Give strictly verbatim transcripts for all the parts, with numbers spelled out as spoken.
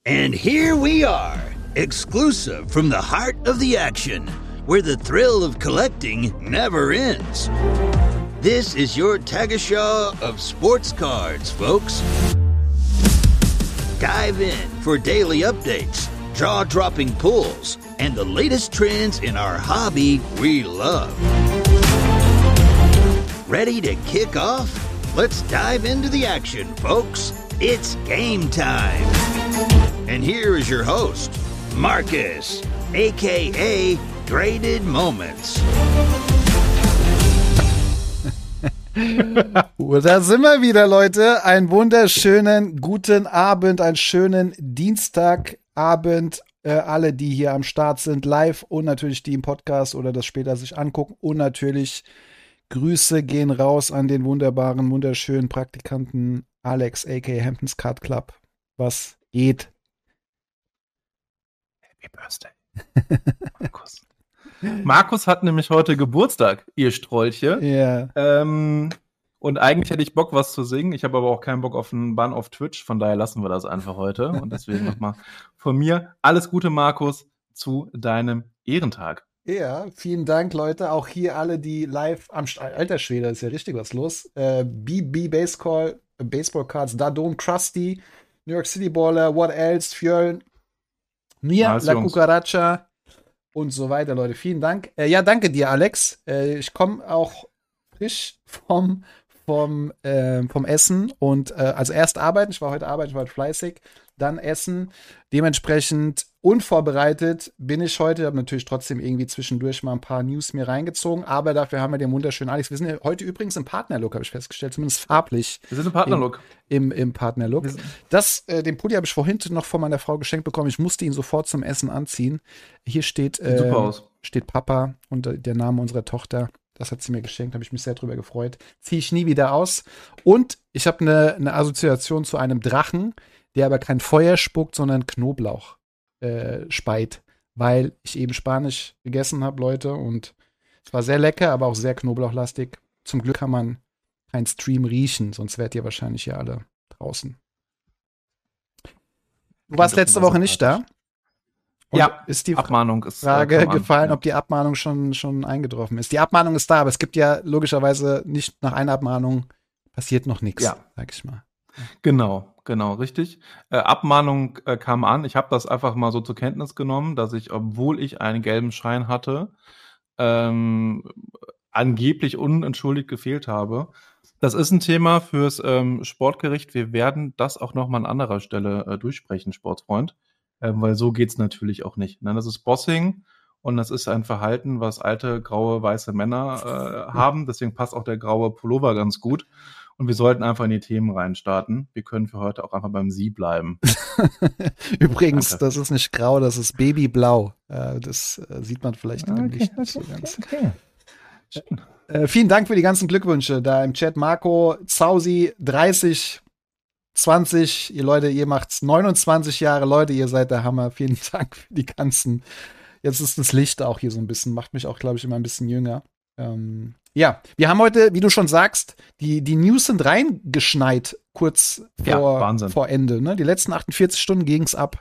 And here we are, exclusive from the heart of the action, where the thrill of collecting never ends. This is your Tagesschau of sports cards, folks. Dive in for daily updates, jaw-dropping pulls, and the latest trends in our hobby we love. Ready to kick off? Let's dive into the action, folks. It's game time. And here is your host, Marcus, aka Graded Moments. Da sind wir wieder, Leute. Einen wunderschönen guten Abend, einen schönen Dienstagabend. Äh, alle, die hier am Start sind, live und natürlich die im Podcast oder das später sich angucken. Und natürlich Grüße gehen raus an den wunderbaren, wunderschönen Praktikanten Alex, aka Hamptons Card Club. Was geht? Happy Birthday. Markus. Markus hat nämlich heute Geburtstag, ihr Strolche. Ja. Ähm, und eigentlich hätte ich Bock, was zu singen. Ich habe aber auch keinen Bock auf einen Bann auf Twitch. Von daher lassen wir das einfach heute. Und deswegen nochmal von mir alles Gute, Markus, zu deinem Ehrentag. Ja, vielen Dank, Leute. Auch hier alle, die live am St- Alter Schwede, ist ja richtig was los. Äh, B B Baseball, äh, Baseball Cards, Dadon, Krusty, New York City Baller, What Else, Fjörn, Mia, Nice, La Jungs. Cucaracha und so weiter, Leute. Vielen Dank. Äh, ja, danke dir, Alex. Äh, ich komme auch frisch vom, vom, äh, vom Essen und äh, also erst arbeiten. Ich war heute arbeiten, ich war heute fleißig. Dann essen. Dementsprechend unvorbereitet bin ich heute. Ich habe natürlich trotzdem irgendwie zwischendurch mal ein paar News mir reingezogen. Aber dafür haben wir den wunderschönen Alex. Wir sind ja heute übrigens im Partnerlook, habe ich festgestellt. Zumindest farblich. Wir sind im Partnerlook. Im, im Partnerlook. Das, äh, den Pulli habe ich vorhin noch von meiner Frau geschenkt bekommen. Ich musste ihn sofort zum Essen anziehen. Hier steht, äh, Super aus. steht Papa und der Name unserer Tochter. Das hat sie mir geschenkt, habe ich mich sehr drüber gefreut. Ziehe ich nie wieder aus. Und ich habe eine, eine Assoziation zu einem Drachen, der aber kein Feuer spuckt, sondern Knoblauch äh, speit, weil ich eben Spanisch gegessen habe, Leute, und es war sehr lecker, aber auch sehr knoblauchlastig. Zum Glück kann man keinen Stream riechen, sonst wärt ihr wahrscheinlich ja alle draußen. Du warst letzte Woche nicht da. Und Ja, ist die Abmahnung ist Frage äh, komm an. gefallen, Ja. ob die Abmahnung schon, schon eingetroffen ist. Die Abmahnung ist da, aber es gibt ja logischerweise nicht nach einer Abmahnung passiert noch nichts, Ja. sag ich mal. Genau, genau, richtig. Äh, Abmahnung äh, kam an. Ich habe das einfach mal so zur Kenntnis genommen, dass ich, obwohl ich einen gelben Schein hatte, ähm, angeblich unentschuldigt gefehlt habe. Das ist ein Thema fürs ähm, Sportgericht. Wir werden das auch noch mal an anderer Stelle äh, durchsprechen, Sportsfreund, ähm, weil so geht's natürlich auch nicht. Ne? Das ist Bossing und das ist ein Verhalten, was alte, graue, weiße Männer äh, haben. Deswegen passt auch der graue Pullover ganz gut. Und wir sollten einfach in die Themen reinstarten. Wir können für heute auch einfach beim Sie bleiben. Übrigens, Danke. das ist nicht grau, das ist babyblau. Äh, das äh, sieht man vielleicht im Licht nicht so ganz. okay. Äh, vielen Dank für die ganzen Glückwünsche da im Chat. Marco, Zausi, dreißig, zwanzig, ihr Leute, ihr macht's neunundzwanzig Jahre, Leute, ihr seid der Hammer. Vielen Dank für die ganzen. Jetzt ist das Licht auch hier so ein bisschen, macht mich auch, glaube ich, immer ein bisschen jünger. Ähm, ja, wir haben heute, wie du schon sagst, die, die News sind reingeschneit, kurz Ja, vor, Wahnsinn. vor Ende. Ne? Die letzten achtundvierzig Stunden ging's ab.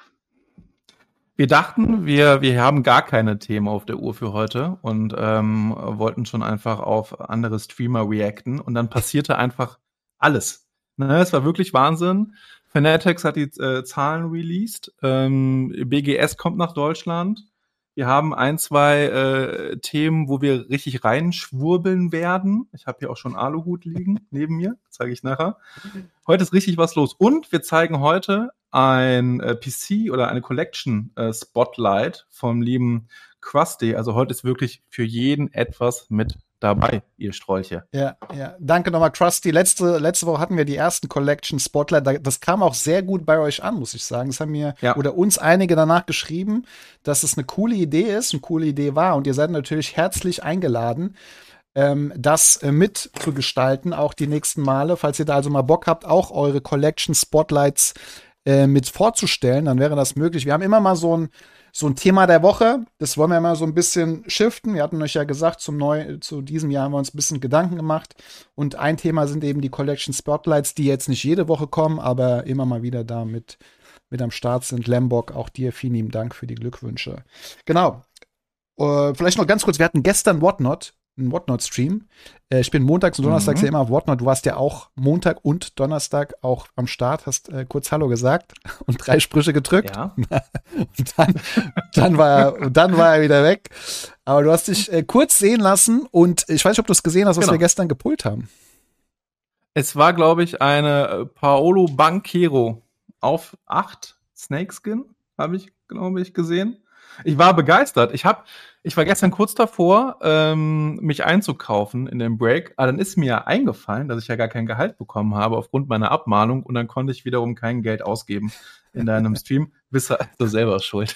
Wir dachten, wir, wir haben gar keine Themen auf der Uhr für heute und ähm, wollten schon einfach auf andere Streamer reacten und dann passierte einfach alles. Ne, es war wirklich Wahnsinn. Fanatics hat die äh, Zahlen released. Ähm, B G S kommt nach Deutschland. Wir haben ein, zwei äh, Themen, wo wir richtig reinschwurbeln werden. Ich habe hier auch schon Aluhut liegen neben mir, zeige ich nachher. Heute ist richtig was los. Und wir zeigen heute ein äh, P C oder eine Collection äh, Spotlight vom lieben Krusty. Also heute ist wirklich für jeden etwas mit dabei, ihr Strolche. Ja, ja. Danke nochmal, Krusty. Letzte, letzte Woche hatten wir die ersten Collection Spotlight. Das kam auch sehr gut bei euch an, muss ich sagen. Das haben mir Ja. oder uns einige danach geschrieben, dass es eine coole Idee ist, eine coole Idee war. Und ihr seid natürlich herzlich eingeladen, ähm, das äh, mitzugestalten, auch die nächsten Male. Falls ihr da also mal Bock habt, auch eure Collection Spotlights äh, mit vorzustellen, dann wäre das möglich. Wir haben immer mal so ein So ein Thema der Woche, das wollen wir mal so ein bisschen shiften. Wir hatten euch ja gesagt, zum neu, zu diesem Jahr haben wir uns ein bisschen Gedanken gemacht. Und ein Thema sind eben die Collection Spotlights, die jetzt nicht jede Woche kommen, aber immer mal wieder da mit mit am Start sind. Lambok, auch dir vielen lieben Dank für die Glückwünsche. Genau. Äh, vielleicht noch ganz kurz, wir hatten gestern Whatnot, einen Whatnot-Stream. Äh, ich bin montags und donnerstags mhm. ja immer auf Whatnot. Du warst ja auch Montag und Donnerstag auch am Start, hast äh, kurz Hallo gesagt und drei Sprüche gedrückt. Ja. und dann, dann, war er, dann war er wieder weg. Aber du hast dich äh, kurz sehen lassen und ich weiß nicht, ob du es gesehen hast, was genau. wir gestern gepullt haben. Es war, glaube ich, eine Paolo Banchero auf acht Snakeskin, habe ich, glaube ich, gesehen. Ich war begeistert. Ich hab, ich war gestern kurz davor, ähm, mich einzukaufen in den Break. Aber dann ist mir eingefallen, dass ich ja gar kein Gehalt bekommen habe aufgrund meiner Abmahnung. Und dann konnte ich wiederum kein Geld ausgeben in deinem Stream. Bist du also selber schuld.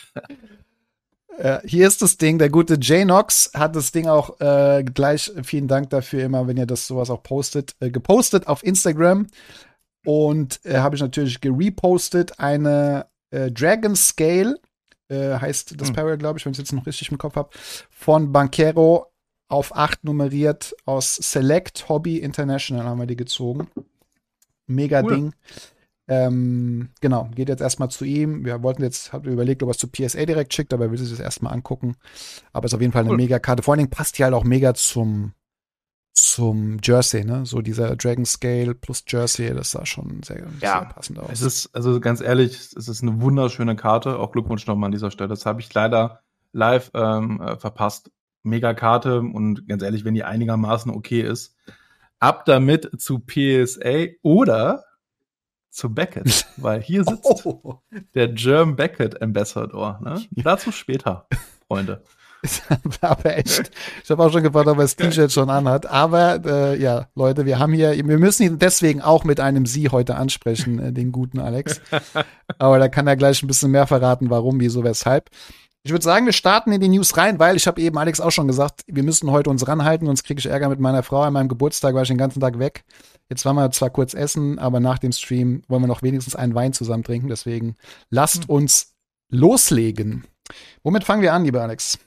Äh, hier ist das Ding. Der gute J-Nox hat das Ding auch äh, gleich, vielen Dank dafür immer, wenn ihr das sowas auch postet, äh, gepostet auf Instagram. Und äh, habe ich natürlich gerepostet eine äh, Dragon Scale, Äh, heißt das hm. Parallel, glaube ich, wenn ich es jetzt noch richtig im Kopf habe, von Banchero auf acht nummeriert aus Select Hobby International haben wir die gezogen. Mega cool. Ding. Ähm, genau, geht jetzt erstmal zu ihm. Wir wollten jetzt, habt ihr überlegt, ob er es zu P S A direkt schickt, aber er will sich das erstmal angucken. Aber es ist auf jeden Fall eine cool. Mega-Karte. Vor allen Dingen passt die halt auch mega zum zum Jersey, ne? So dieser Dragon Scale plus Jersey, das sah schon sehr, ja, sehr passend aus. Es ist, also ganz ehrlich, es ist eine wunderschöne Karte. Auch Glückwunsch nochmal an dieser Stelle. Das habe ich leider live ähm, äh, verpasst. Mega Karte und ganz ehrlich, wenn die einigermaßen okay ist, ab damit zu P S A oder zu Beckett, weil hier sitzt oh. der German Beckett Ambassador. Ne? Dazu später, Freunde. Aber echt, ich habe auch schon gefragt, ob er das T-Shirt schon anhat. Aber äh, ja, Leute, wir haben hier, wir müssen ihn deswegen auch mit einem Sie heute ansprechen, äh, den guten Alex. Aber da kann er gleich ein bisschen mehr verraten, warum, wieso, weshalb. Ich würde sagen, wir starten in die News rein, weil ich habe eben Alex auch schon gesagt, wir müssen heute uns ranhalten, sonst kriege ich Ärger mit meiner Frau. An meinem Geburtstag war ich den ganzen Tag weg. Jetzt waren wir zwar kurz essen, aber nach dem Stream wollen wir noch wenigstens einen Wein zusammen trinken. Deswegen lasst hm. uns loslegen. Womit fangen wir an, lieber Alex?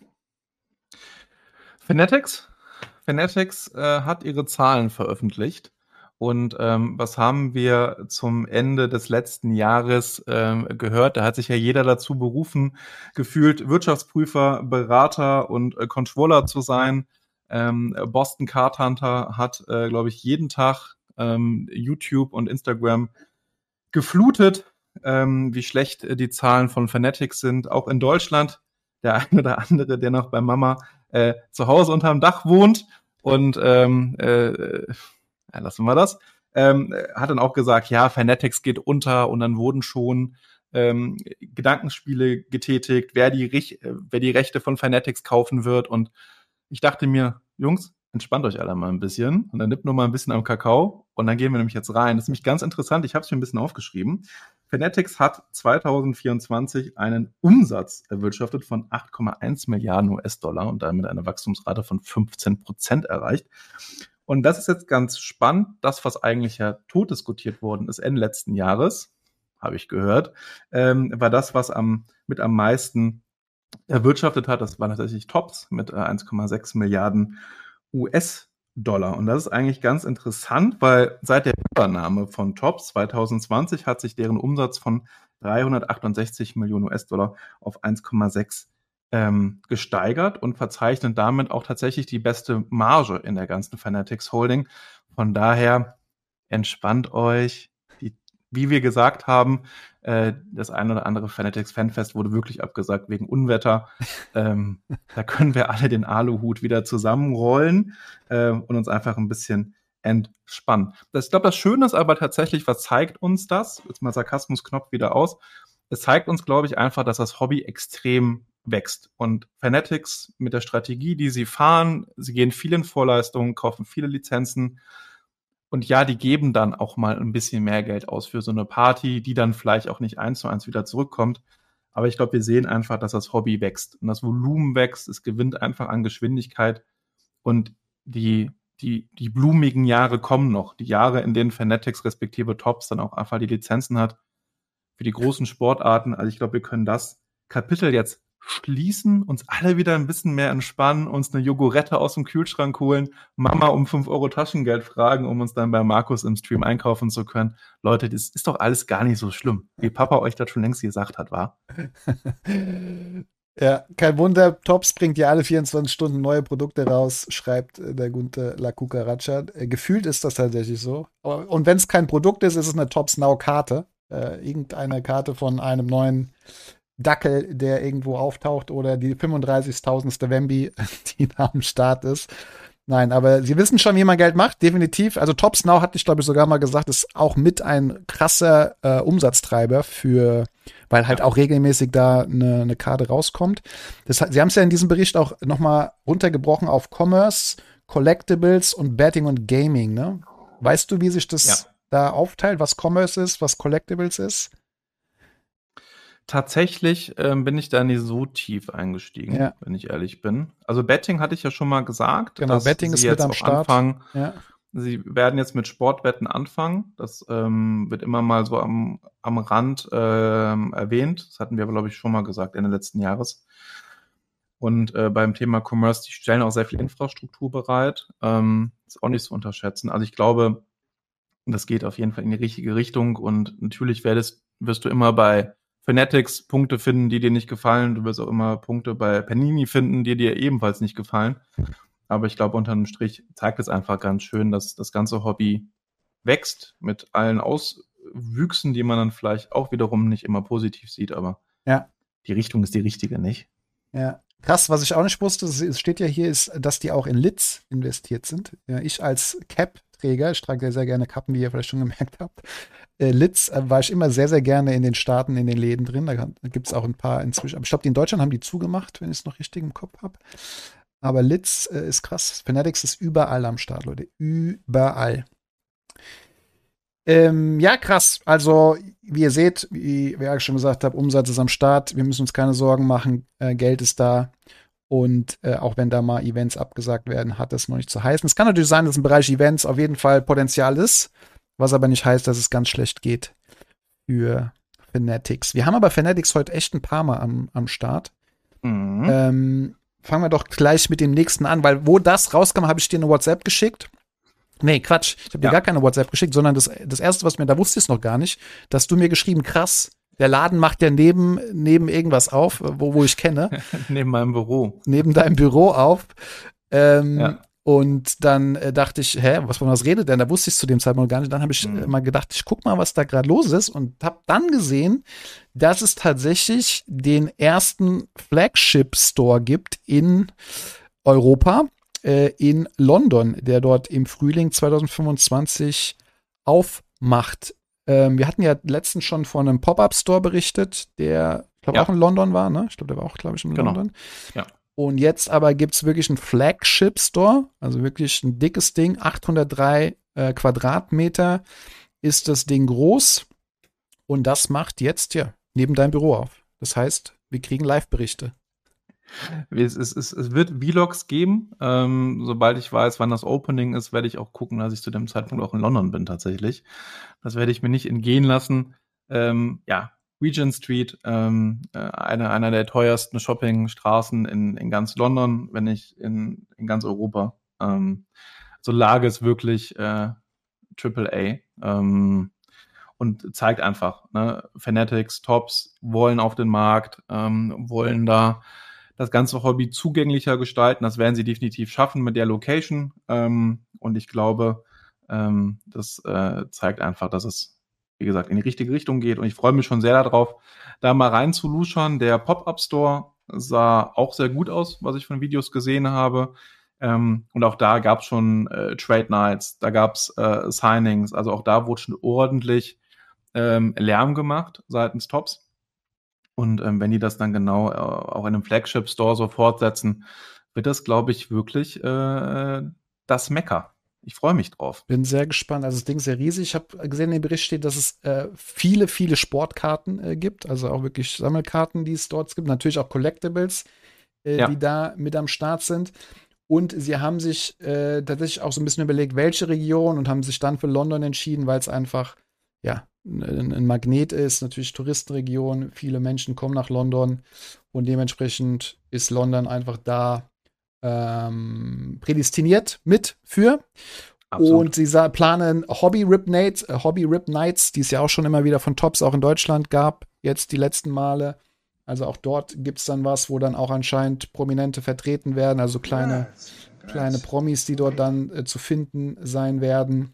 Fanatics? Fanatics äh, hat ihre Zahlen veröffentlicht. Und ähm, was haben wir zum Ende des letzten Jahres ähm, gehört? Da hat sich ja jeder dazu berufen, gefühlt Wirtschaftsprüfer, Berater und äh, Controller zu sein. Ähm, Boston Card Hunter hat, äh, glaube ich, jeden Tag ähm, YouTube und Instagram geflutet, ähm, wie schlecht äh, die Zahlen von Fanatics sind. Auch in Deutschland, der eine oder andere, der noch bei Mama Äh, zu Hause unterm Dach wohnt und ähm, äh, ja, lassen wir das, ähm, hat dann auch gesagt, ja, Fanatics geht unter und dann wurden schon ähm, Gedankenspiele getätigt, wer die, wer die Rechte von Fanatics kaufen wird und ich dachte mir, Jungs, entspannt euch alle mal ein bisschen und dann nippt nur mal ein bisschen am Kakao und dann gehen wir nämlich jetzt rein. Das ist nämlich ganz interessant, ich habe es mir ein bisschen aufgeschrieben. Fanatics hat zwanzig vierundzwanzig einen Umsatz erwirtschaftet von acht Komma eins Milliarden U S-Dollar und damit eine Wachstumsrate von fünfzehn Prozent erreicht. Und das ist jetzt ganz spannend. Das, was eigentlich ja tot diskutiert worden ist Ende letzten Jahres, habe ich gehört, ähm, war das, was am, mit am meisten erwirtschaftet hat. Das war tatsächlich Tops mit äh, eins Komma sechs Milliarden U S-Dollar. Und das ist eigentlich ganz interessant, weil seit der Übernahme von Tops zwanzig zwanzig hat sich deren Umsatz von dreihundertachtundsechzig Millionen U S-Dollar auf eins Komma sechs ähm, gesteigert und verzeichnet damit auch tatsächlich die beste Marge in der ganzen Fanatics Holding. Von daher entspannt euch. Die, wie wir gesagt haben, äh, das ein oder andere Fanatics Fanfest wurde wirklich abgesagt wegen Unwetter. ähm, da können wir alle den Aluhut wieder zusammenrollen äh, und uns einfach ein bisschen entspannen. Das, ich glaube, das Schöne ist aber tatsächlich, was zeigt uns das? Jetzt mal Sarkasmusknopf wieder aus. Es zeigt uns, glaube ich, einfach, dass das Hobby extrem wächst. Und Fanatics mit der Strategie, die sie fahren, sie gehen viel in Vorleistungen, kaufen viele Lizenzen. Und ja, die geben dann auch mal ein bisschen mehr Geld aus für so eine Party, die dann vielleicht auch nicht eins zu eins wieder zurückkommt. Aber ich glaube, wir sehen einfach, dass das Hobby wächst. Und das Volumen wächst, es gewinnt einfach an Geschwindigkeit. Und die, die, die blumigen Jahre kommen noch. Die Jahre, in denen Fanatics respektive Tops dann auch einfach die Lizenzen hat für die großen Sportarten. Also ich glaube, wir können das Kapitel jetzt schließen, uns alle wieder ein bisschen mehr entspannen, uns eine Jogurette aus dem Kühlschrank holen, Mama um fünf Euro Taschengeld fragen, um uns dann bei Markus im Stream einkaufen zu können. Leute, das ist doch alles gar nicht so schlimm, wie Papa euch das schon längst gesagt hat, war. Ja, kein Wunder, Tops bringt ja alle vierundzwanzig Stunden neue Produkte raus, schreibt äh, der gute La Cucaracha. Äh, gefühlt ist das tatsächlich so. Aber, und wenn es kein Produkt ist, ist es eine Tops Now-Karte. Äh, irgendeine Karte von einem neuen Dackel, der irgendwo auftaucht, oder die fünfunddreißigtausendste Wemby, die da am Start ist. Nein, aber sie wissen schon, wie man Geld macht, definitiv. Also Tops Now, hatte ich glaube ich sogar mal gesagt, ist auch mit ein krasser äh, Umsatztreiber für, weil halt auch regelmäßig da eine, eine Karte rauskommt. Das, sie haben es ja in diesem Bericht auch noch mal runtergebrochen auf Commerce, Collectibles und Betting und Gaming, ne? Weißt du, wie sich das ja. da aufteilt, was Commerce ist, was Collectibles ist? Tatsächlich ähm, bin ich da nicht so tief eingestiegen, ja. wenn ich ehrlich bin. Also Betting hatte ich ja schon mal gesagt. Genau, dass Betting sie ist jetzt mit am auch Start. Anfangen. Ja. Sie werden jetzt mit Sportwetten anfangen. Das ähm, wird immer mal so am, am Rand ähm, erwähnt. Das hatten wir aber, glaube ich, schon mal gesagt Ende letzten Jahres. Und äh, beim Thema Commerce, die stellen auch sehr viel Infrastruktur bereit. Ähm, ist auch nicht zu unterschätzen. Also ich glaube, das geht auf jeden Fall in die richtige Richtung. Und natürlich werdest, wirst du immer bei Fanatics Punkte finden, die dir nicht gefallen. Du wirst auch immer Punkte bei Panini finden, die dir ebenfalls nicht gefallen. Aber ich glaube, unter einem Strich zeigt es einfach ganz schön, dass das ganze Hobby wächst mit allen Auswüchsen, die man dann vielleicht auch wiederum nicht immer positiv sieht. Aber ja. die Richtung ist die richtige, nicht? Ja. Krass, was ich auch nicht wusste, es steht ja hier, ist, dass die auch in Litz investiert sind. Ja, ich als Cap-Träger, ich trage ja sehr gerne Kappen, wie ihr vielleicht schon gemerkt habt. Äh, Litz äh, war ich immer sehr, sehr gerne in den Staaten, in den Läden drin. Da, da gibt es auch ein paar inzwischen. Aber ich glaube, die in Deutschland haben die zugemacht, wenn ich es noch richtig im Kopf habe. Aber Litz äh, ist krass. Fanatics ist überall am Start, Leute. Überall. Ähm, ja, krass. Also, wie ihr seht, wie ich schon gesagt habe, Umsatz ist am Start. Wir müssen uns keine Sorgen machen. Äh, Geld ist da. Und äh, auch wenn da mal Events abgesagt werden, hat das noch nicht zu heißen. Es kann natürlich sein, dass im Bereich Events auf jeden Fall Potenzial ist, was aber nicht heißt, dass es ganz schlecht geht für Fanatics. Wir haben aber Fanatics heute echt ein paar Mal am, am Start. Mhm. Ähm, fangen wir doch gleich mit dem nächsten an, weil wo das rauskam, habe ich dir eine WhatsApp geschickt. Nee, Quatsch. Ich habe dir ja. gar keine WhatsApp geschickt, sondern das, das erste, was mir, da wusste ich es noch gar nicht, dass du mir geschrieben, krass, der Laden macht ja neben, neben irgendwas auf, wo, wo ich kenne. Neben meinem Büro. Neben deinem Büro auf. Ähm, ja. Und dann äh, dachte ich, hä, was von was redet denn? Da wusste ich es zu dem Zeitpunkt gar nicht. Dann habe ich mhm. äh, mal gedacht, ich guck mal, was da gerade los ist, und habe dann gesehen, dass es tatsächlich den ersten Flagship-Store gibt in Europa, äh, in London, der dort im Frühling zwanzig fünfundzwanzig aufmacht. Ähm, wir hatten ja letztens schon von einem Pop-Up-Store berichtet, der, ich glaube, ja. auch in London war, ne? Ich glaube, der war auch, glaube ich, in genau. London. Ja. Und jetzt aber gibt es wirklich einen Flagship-Store, also wirklich ein dickes Ding, achthundertdrei äh, Quadratmeter ist das Ding groß. Und das macht jetzt, ja, neben deinem Büro auf. Das heißt, wir kriegen Live-Berichte. Es, es, es, es wird Vlogs geben. Ähm, sobald ich weiß, wann das Opening ist, werde ich auch gucken, dass ich zu dem Zeitpunkt auch in London bin tatsächlich. Das werde ich mir nicht entgehen lassen. Ähm, ja, Regent Street, ähm, eine, einer der teuersten Shoppingstraßen in, in ganz London, wenn nicht in, in ganz Europa. Ähm, so Lage ist wirklich äh, Triple A. Ähm, und zeigt einfach, ne, Fanatics, Tops wollen auf den Markt, ähm, wollen da das ganze Hobby zugänglicher gestalten. Das werden sie definitiv schaffen mit der Location. Ähm, und ich glaube, ähm, das äh, zeigt einfach, dass es, wie gesagt, in die richtige Richtung geht. Und ich freue mich schon sehr darauf, da mal rein zu luschern. Der Pop-Up-Store sah auch sehr gut aus, was ich von Videos gesehen habe. Ähm, und auch da gab es schon äh, Trade Nights, da gab es äh, Signings. Also auch da wurde schon ordentlich ähm, Lärm gemacht seitens Tops. Und ähm, wenn die das dann genau äh, auch in einem Flagship-Store so fortsetzen, wird das, glaube ich, wirklich äh, das Mekka. Ich freue mich drauf. Bin sehr gespannt. Also das Ding ist ja riesig. Ich habe gesehen, in dem Bericht steht, dass es äh, viele, viele Sportkarten äh, gibt. Also auch wirklich Sammelkarten, die es dort gibt. Natürlich auch Collectibles, äh, ja. die da mit am Start sind. Und sie haben sich äh, tatsächlich auch so ein bisschen überlegt, welche Region, und haben sich dann für London entschieden, weil es einfach, ja, ein, ein Magnet ist, natürlich Touristenregion, viele Menschen kommen nach London und dementsprechend ist London einfach da ähm, prädestiniert mit für. Absolut. Und sie sa- planen Hobby Rip Nights, äh, Hobby Rip Nights, die es ja auch schon immer wieder von Tops auch in Deutschland gab, jetzt die letzten Male. Also auch dort gibt es dann was, wo dann auch anscheinend Prominente vertreten werden, also kleine, yes, yes. kleine Promis, die dort dann äh, zu finden sein werden.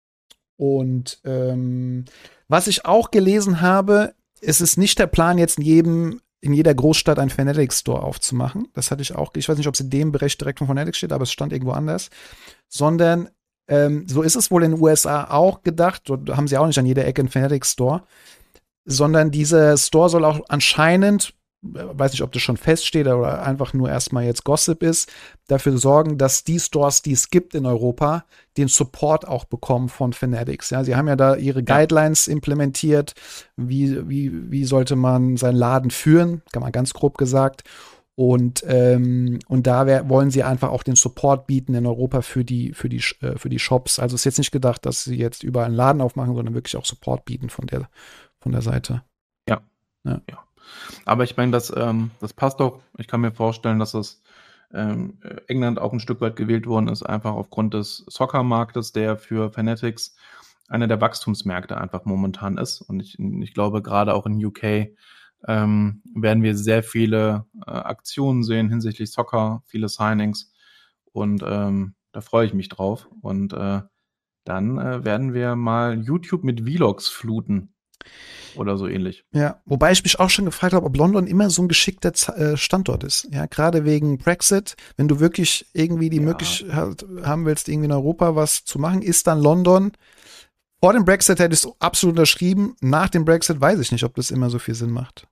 Und ähm, was ich auch gelesen habe, es ist nicht der Plan, jetzt in jedem, in jeder Großstadt einen Fanatics Store aufzumachen. Das hatte ich auch, ich weiß nicht, ob es in dem Bericht direkt von Fanatics steht, aber es stand irgendwo anders. Sondern ähm, so ist es wohl in den U S A auch gedacht, dort haben sie auch nicht an jeder Ecke einen Fanatics Store, sondern dieser Store soll auch anscheinend, weiß nicht, ob das schon feststeht oder einfach nur erstmal jetzt Gossip ist, dafür sorgen, dass die Stores, die es gibt in Europa, den Support auch bekommen von Fanatics. Ja, sie haben ja da ihre Guidelines implementiert, wie, wie, wie sollte man seinen Laden führen, kann man ganz grob gesagt. Und, ähm, und da wär, wollen sie einfach auch den Support bieten in Europa für die, für die, äh, für die Shops. Also ist jetzt nicht gedacht, dass sie jetzt überall einen Laden aufmachen, sondern wirklich auch Support bieten von der, von der Seite. Ja. Ja. ja. Aber ich meine, das, ähm, das passt doch. Ich kann mir vorstellen, dass das ähm, England auch ein Stück weit gewählt worden ist, einfach aufgrund des Soccer-Marktes, der für Fanatics einer der Wachstumsmärkte einfach momentan ist. Und ich, ich glaube, gerade auch in U K ähm, werden wir sehr viele äh, Aktionen sehen hinsichtlich Soccer, viele Signings. Und ähm, da freue ich mich drauf. Und äh, dann äh, werden wir mal YouTube mit Vlogs fluten. Oder so ähnlich. Ja, wobei ich mich auch schon gefragt habe, ob London immer so ein geschickter Z- äh, Standort ist. Ja, gerade wegen Brexit, wenn du wirklich irgendwie die ja. Möglichkeit haben willst, irgendwie in Europa was zu machen, ist dann London. Vor dem Brexit hätte ich es absolut unterschrieben. Nach dem Brexit weiß ich nicht, ob das immer so viel Sinn macht.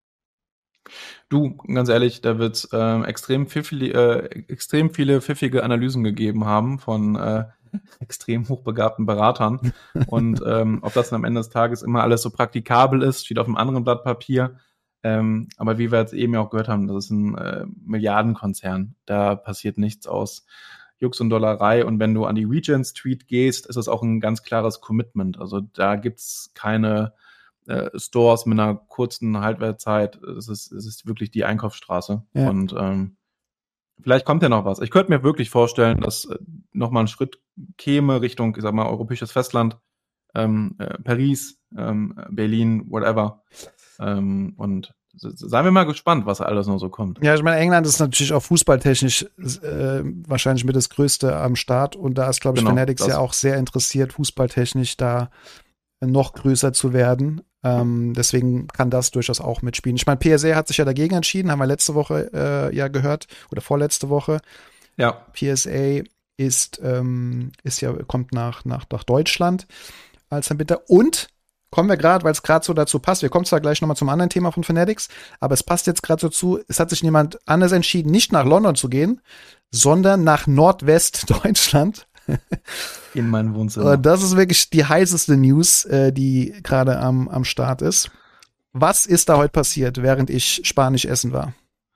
Du, ganz ehrlich, da wird es äh, extrem, pfiffli- äh, extrem viele pfiffige Analysen gegeben haben von äh, extrem hochbegabten Beratern. Und ähm, ob das am Ende des Tages immer alles so praktikabel ist, steht auf einem anderen Blatt Papier. Ähm, aber wie wir jetzt eben ja auch gehört haben, das ist ein äh, Milliardenkonzern. Da passiert nichts aus Jux und Dollerei. Und wenn du an die Regent Street gehst, ist das auch ein ganz klares Commitment. Also da gibt's keine äh, Stores mit einer kurzen Haltwertzeit. Es ist, es ist wirklich die Einkaufsstraße. Ja. Und ähm, vielleicht kommt ja noch was. Ich könnte mir wirklich vorstellen, dass äh, nochmal ein Schritt käme Richtung, ich sag mal, europäisches Festland, ähm, äh, Paris, ähm, Berlin, whatever. Ähm, und seien wir mal gespannt, was alles noch so kommt. Ja, ich meine, England ist natürlich auch fußballtechnisch äh, wahrscheinlich mit das Größte am Start. Und da ist, glaube ich, genau, Fanatics ja auch sehr interessiert, fußballtechnisch da noch größer zu werden. Ähm, deswegen kann das durchaus auch mitspielen. Ich meine, P S A hat sich ja dagegen entschieden, haben wir letzte Woche äh, ja gehört oder vorletzte Woche. Ja. P S A ist ähm, ist ja kommt nach nach nach Deutschland als Anbieter und kommen wir gerade, weil es gerade so dazu passt. Wir kommen zwar gleich nochmal zum anderen Thema von Fanatics, aber es passt jetzt gerade so zu. Es hat sich jemand anders entschieden, nicht nach London zu gehen, sondern nach Nordwestdeutschland. In mein Wohnzimmer. Das ist wirklich die heißeste News, äh, die gerade am, am Start ist. Was ist da heute passiert, während ich Spanisch essen war?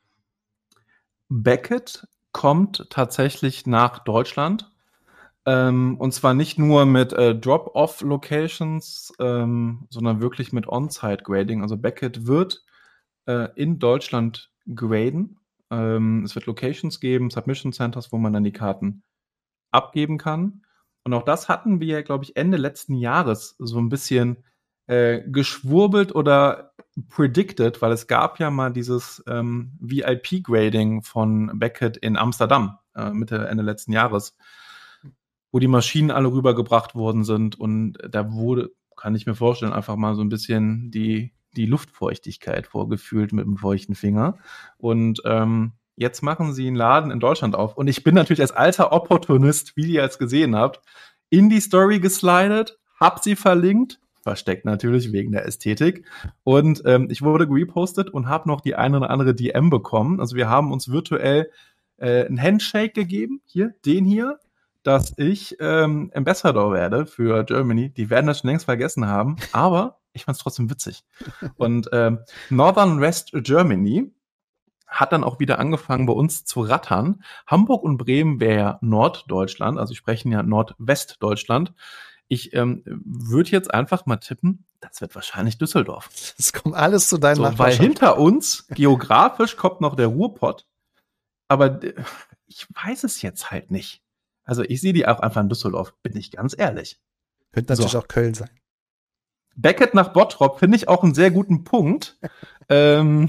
Beckett kommt tatsächlich nach Deutschland. Ähm, und zwar nicht nur mit äh, Drop-Off-Locations, ähm, sondern wirklich mit On-Site-Grading. Also Beckett wird äh, in Deutschland graden. Ähm, es wird Locations geben, Submission Centers, wo man dann die Karten abgeben kann. Und auch das hatten wir, glaube ich, Ende letzten Jahres so ein bisschen äh, geschwurbelt oder predicted, weil es gab ja mal dieses ähm, V I P-Grading von Beckett in Amsterdam, äh, Mitte, Ende letzten Jahres, wo die Maschinen alle rübergebracht worden sind und da wurde, kann ich mir vorstellen, einfach mal so ein bisschen die, die Luftfeuchtigkeit vorgefühlt mit dem feuchten Finger. Und ähm, jetzt machen sie einen Laden in Deutschland auf. Und ich bin natürlich als alter Opportunist, wie ihr es gesehen habt, in die Story geslidet, hab sie verlinkt, versteckt natürlich wegen der Ästhetik. Und ähm, ich wurde repostet und habe noch die eine oder andere D M bekommen. Also wir haben uns virtuell äh, einen Handshake gegeben, hier, den hier, dass ich ähm, Ambassador werde für Germany. Die werden das schon längst vergessen haben, aber ich fand es trotzdem witzig. Und ähm, Northern West Germany hat dann auch wieder angefangen, bei uns zu rattern. Hamburg und Bremen wäre ja Norddeutschland, also wir sprechen ja Nordwestdeutschland. Ich ähm, würde jetzt einfach mal tippen, das wird wahrscheinlich Düsseldorf. Das kommt alles zu deinen so, Nachbarschaft. Weil hinter uns, geografisch, kommt noch der Ruhrpott. Aber äh, ich weiß es jetzt halt nicht. Also ich sehe die auch einfach in Düsseldorf, bin ich ganz ehrlich. Könnte natürlich so. auch Köln sein. Beckett nach Bottrop finde ich auch einen sehr guten Punkt. ähm,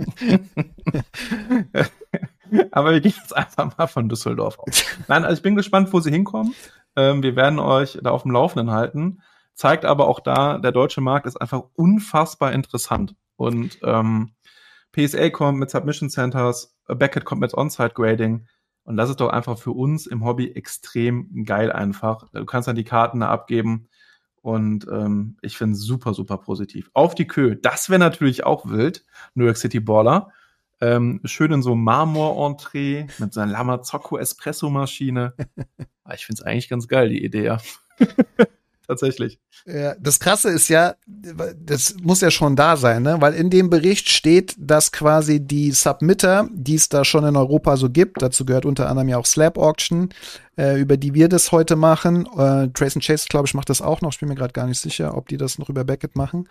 aber wir gehen jetzt einfach mal von Düsseldorf aus. Nein, also ich bin gespannt, wo sie hinkommen. Ähm, wir werden euch da auf dem Laufenden halten. Zeigt aber auch da, der deutsche Markt ist einfach unfassbar interessant. Und ähm, P S A kommt mit Submission Centers, Beckett kommt mit On-Site Grading. Und das ist doch einfach für uns im Hobby extrem geil einfach. Du kannst dann die Karten da abgeben. Und ähm, ich finde es super, super positiv. Auf die Kö, das wäre natürlich auch wild. New York City Baller. Ähm, schön in so einem Marmor-Entree mit so einer Lamazocco-Espresso-Maschine. Ich finde es eigentlich ganz geil, die Idee, ja. Tatsächlich. Ja, das Krasse ist ja, das muss ja schon da sein, ne? Weil in dem Bericht steht, dass quasi die Submitter, die es da schon in Europa so gibt, dazu gehört unter anderem ja auch Slab Auction, äh, über die wir das heute machen. Äh, Trace and Chase, glaube ich, macht das auch noch. Ich bin mir gerade gar nicht sicher, ob die das noch über Beckett machen.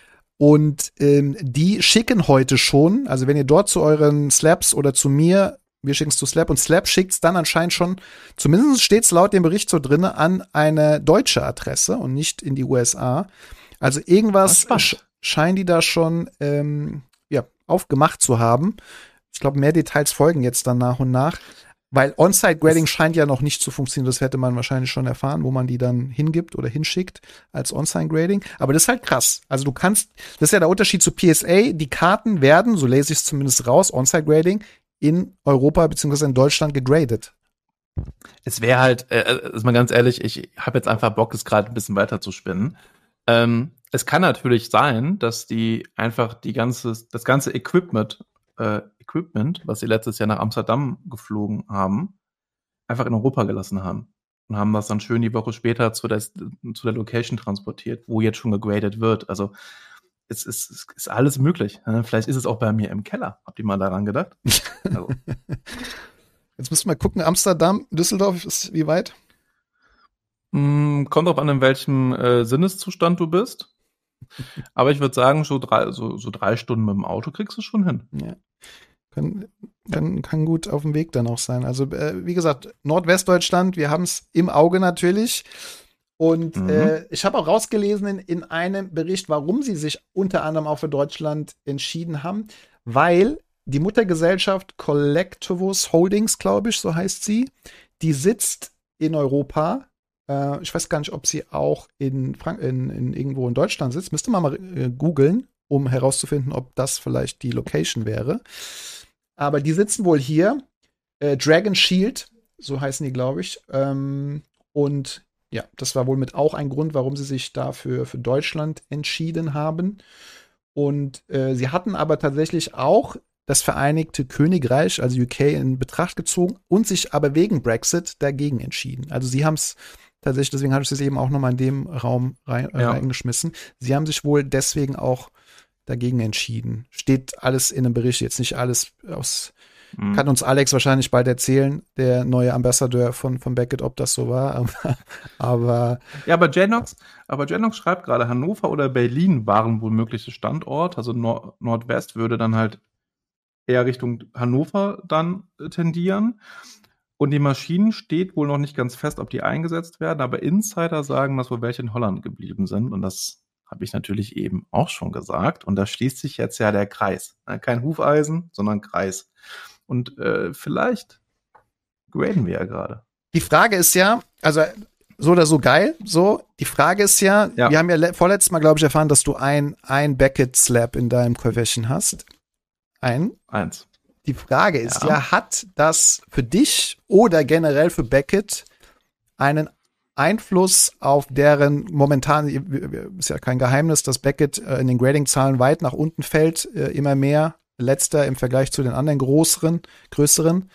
Und ähm, die schicken heute schon, also wenn ihr dort zu euren Slabs oder zu mir, wir schicken es zu Slab und Slab schickt es dann anscheinend schon, zumindest steht es laut dem Bericht so drin, an eine deutsche Adresse und nicht in die U S A. Also irgendwas sch- scheinen die da schon ähm, ja, aufgemacht zu haben. Ich glaube, mehr Details folgen jetzt dann nach und nach. Weil On-Site-Grading scheint ja noch nicht zu funktionieren. Das hätte man wahrscheinlich schon erfahren, wo man die dann hingibt oder hinschickt als On-Site-Grading. Aber das ist halt krass. Also du kannst, das ist ja der Unterschied zu P S A. Die Karten werden, so lese ich es zumindest raus, On-Site-Grading in Europa bzw. in Deutschland gegradet. Es wäre halt, äh, ist mal ganz ehrlich, ich habe jetzt einfach Bock, es gerade ein bisschen weiter zu spinnen. Ähm, es kann natürlich sein, dass die einfach die ganze, das ganze Equipment äh, Equipment, was sie letztes Jahr nach Amsterdam geflogen haben, einfach in Europa gelassen haben. Und haben das dann schön die Woche später zu der, zu der Location transportiert, wo jetzt schon gegradet wird. Also es ist, es ist alles möglich. Vielleicht ist es auch bei mir im Keller. Habt ihr mal daran gedacht? Also. Jetzt müssen wir mal gucken, Amsterdam, Düsseldorf ist wie weit? Mm, kommt drauf an, in welchem äh, Sinneszustand du bist. Aber ich würde sagen, so drei, so, so drei Stunden mit dem Auto kriegst du schon hin. Ja. Kann, kann, kann gut auf dem Weg dann auch sein. Also, äh, wie gesagt, Nordwestdeutschland, wir haben es im Auge natürlich. Und mhm. äh, ich habe auch rausgelesen in, in einem Bericht, warum sie sich unter anderem auch für Deutschland entschieden haben. Weil die Muttergesellschaft Collectivus Holdings, glaube ich, so heißt sie, die sitzt in Europa. Äh, ich weiß gar nicht, ob sie auch in, Frank- in, in irgendwo in Deutschland sitzt. Müsste man mal äh, googeln, um herauszufinden, ob das vielleicht die Location wäre. Aber die sitzen wohl hier. Äh, Dragon Shield, so heißen die, glaube ich. Ähm, und ja, das war wohl mit auch ein Grund, warum sie sich dafür für Deutschland entschieden haben. Und äh, sie hatten aber tatsächlich auch das Vereinigte Königreich, also U K, in Betracht gezogen und sich aber wegen Brexit dagegen entschieden. Also sie haben es tatsächlich, deswegen habe ich es eben auch nochmal in dem Raum rein, äh, ja. reingeschmissen. Sie haben sich wohl deswegen auch dagegen entschieden. Steht alles in einem Bericht, jetzt nicht alles aus, mhm. kann uns Alex wahrscheinlich bald erzählen, der neue Ambassadeur von, von Beckett, ob das so war. Aber, aber ja, aber Janox, aber Janox schreibt gerade, Hannover oder Berlin waren wohl mögliche Standort, also Nord- Nordwest würde dann halt eher Richtung Hannover dann tendieren. Und die Maschinen steht wohl noch nicht ganz fest, ob die eingesetzt werden, aber Insider sagen, dass wohl welche in Holland geblieben sind. Und das habe ich natürlich eben auch schon gesagt. Und da schließt sich jetzt ja der Kreis. Kein Hufeisen, sondern Kreis. Und äh, vielleicht graden wir ja gerade. Die Frage ist ja, also so oder so geil, so. Die Frage ist ja, ja. wir haben ja le- vorletztes Mal, glaube ich, erfahren, dass du ein, ein Beckett-Slab in deinem Köfferchen hast. Ein? Eins. Die Frage ist ja. ja, hat das für dich oder generell für Beckett einen Einfluss auf deren momentan, ist ja kein Geheimnis, dass Beckett in den Grading-Zahlen weit nach unten fällt, immer mehr letzter im Vergleich zu den anderen größeren, größeren.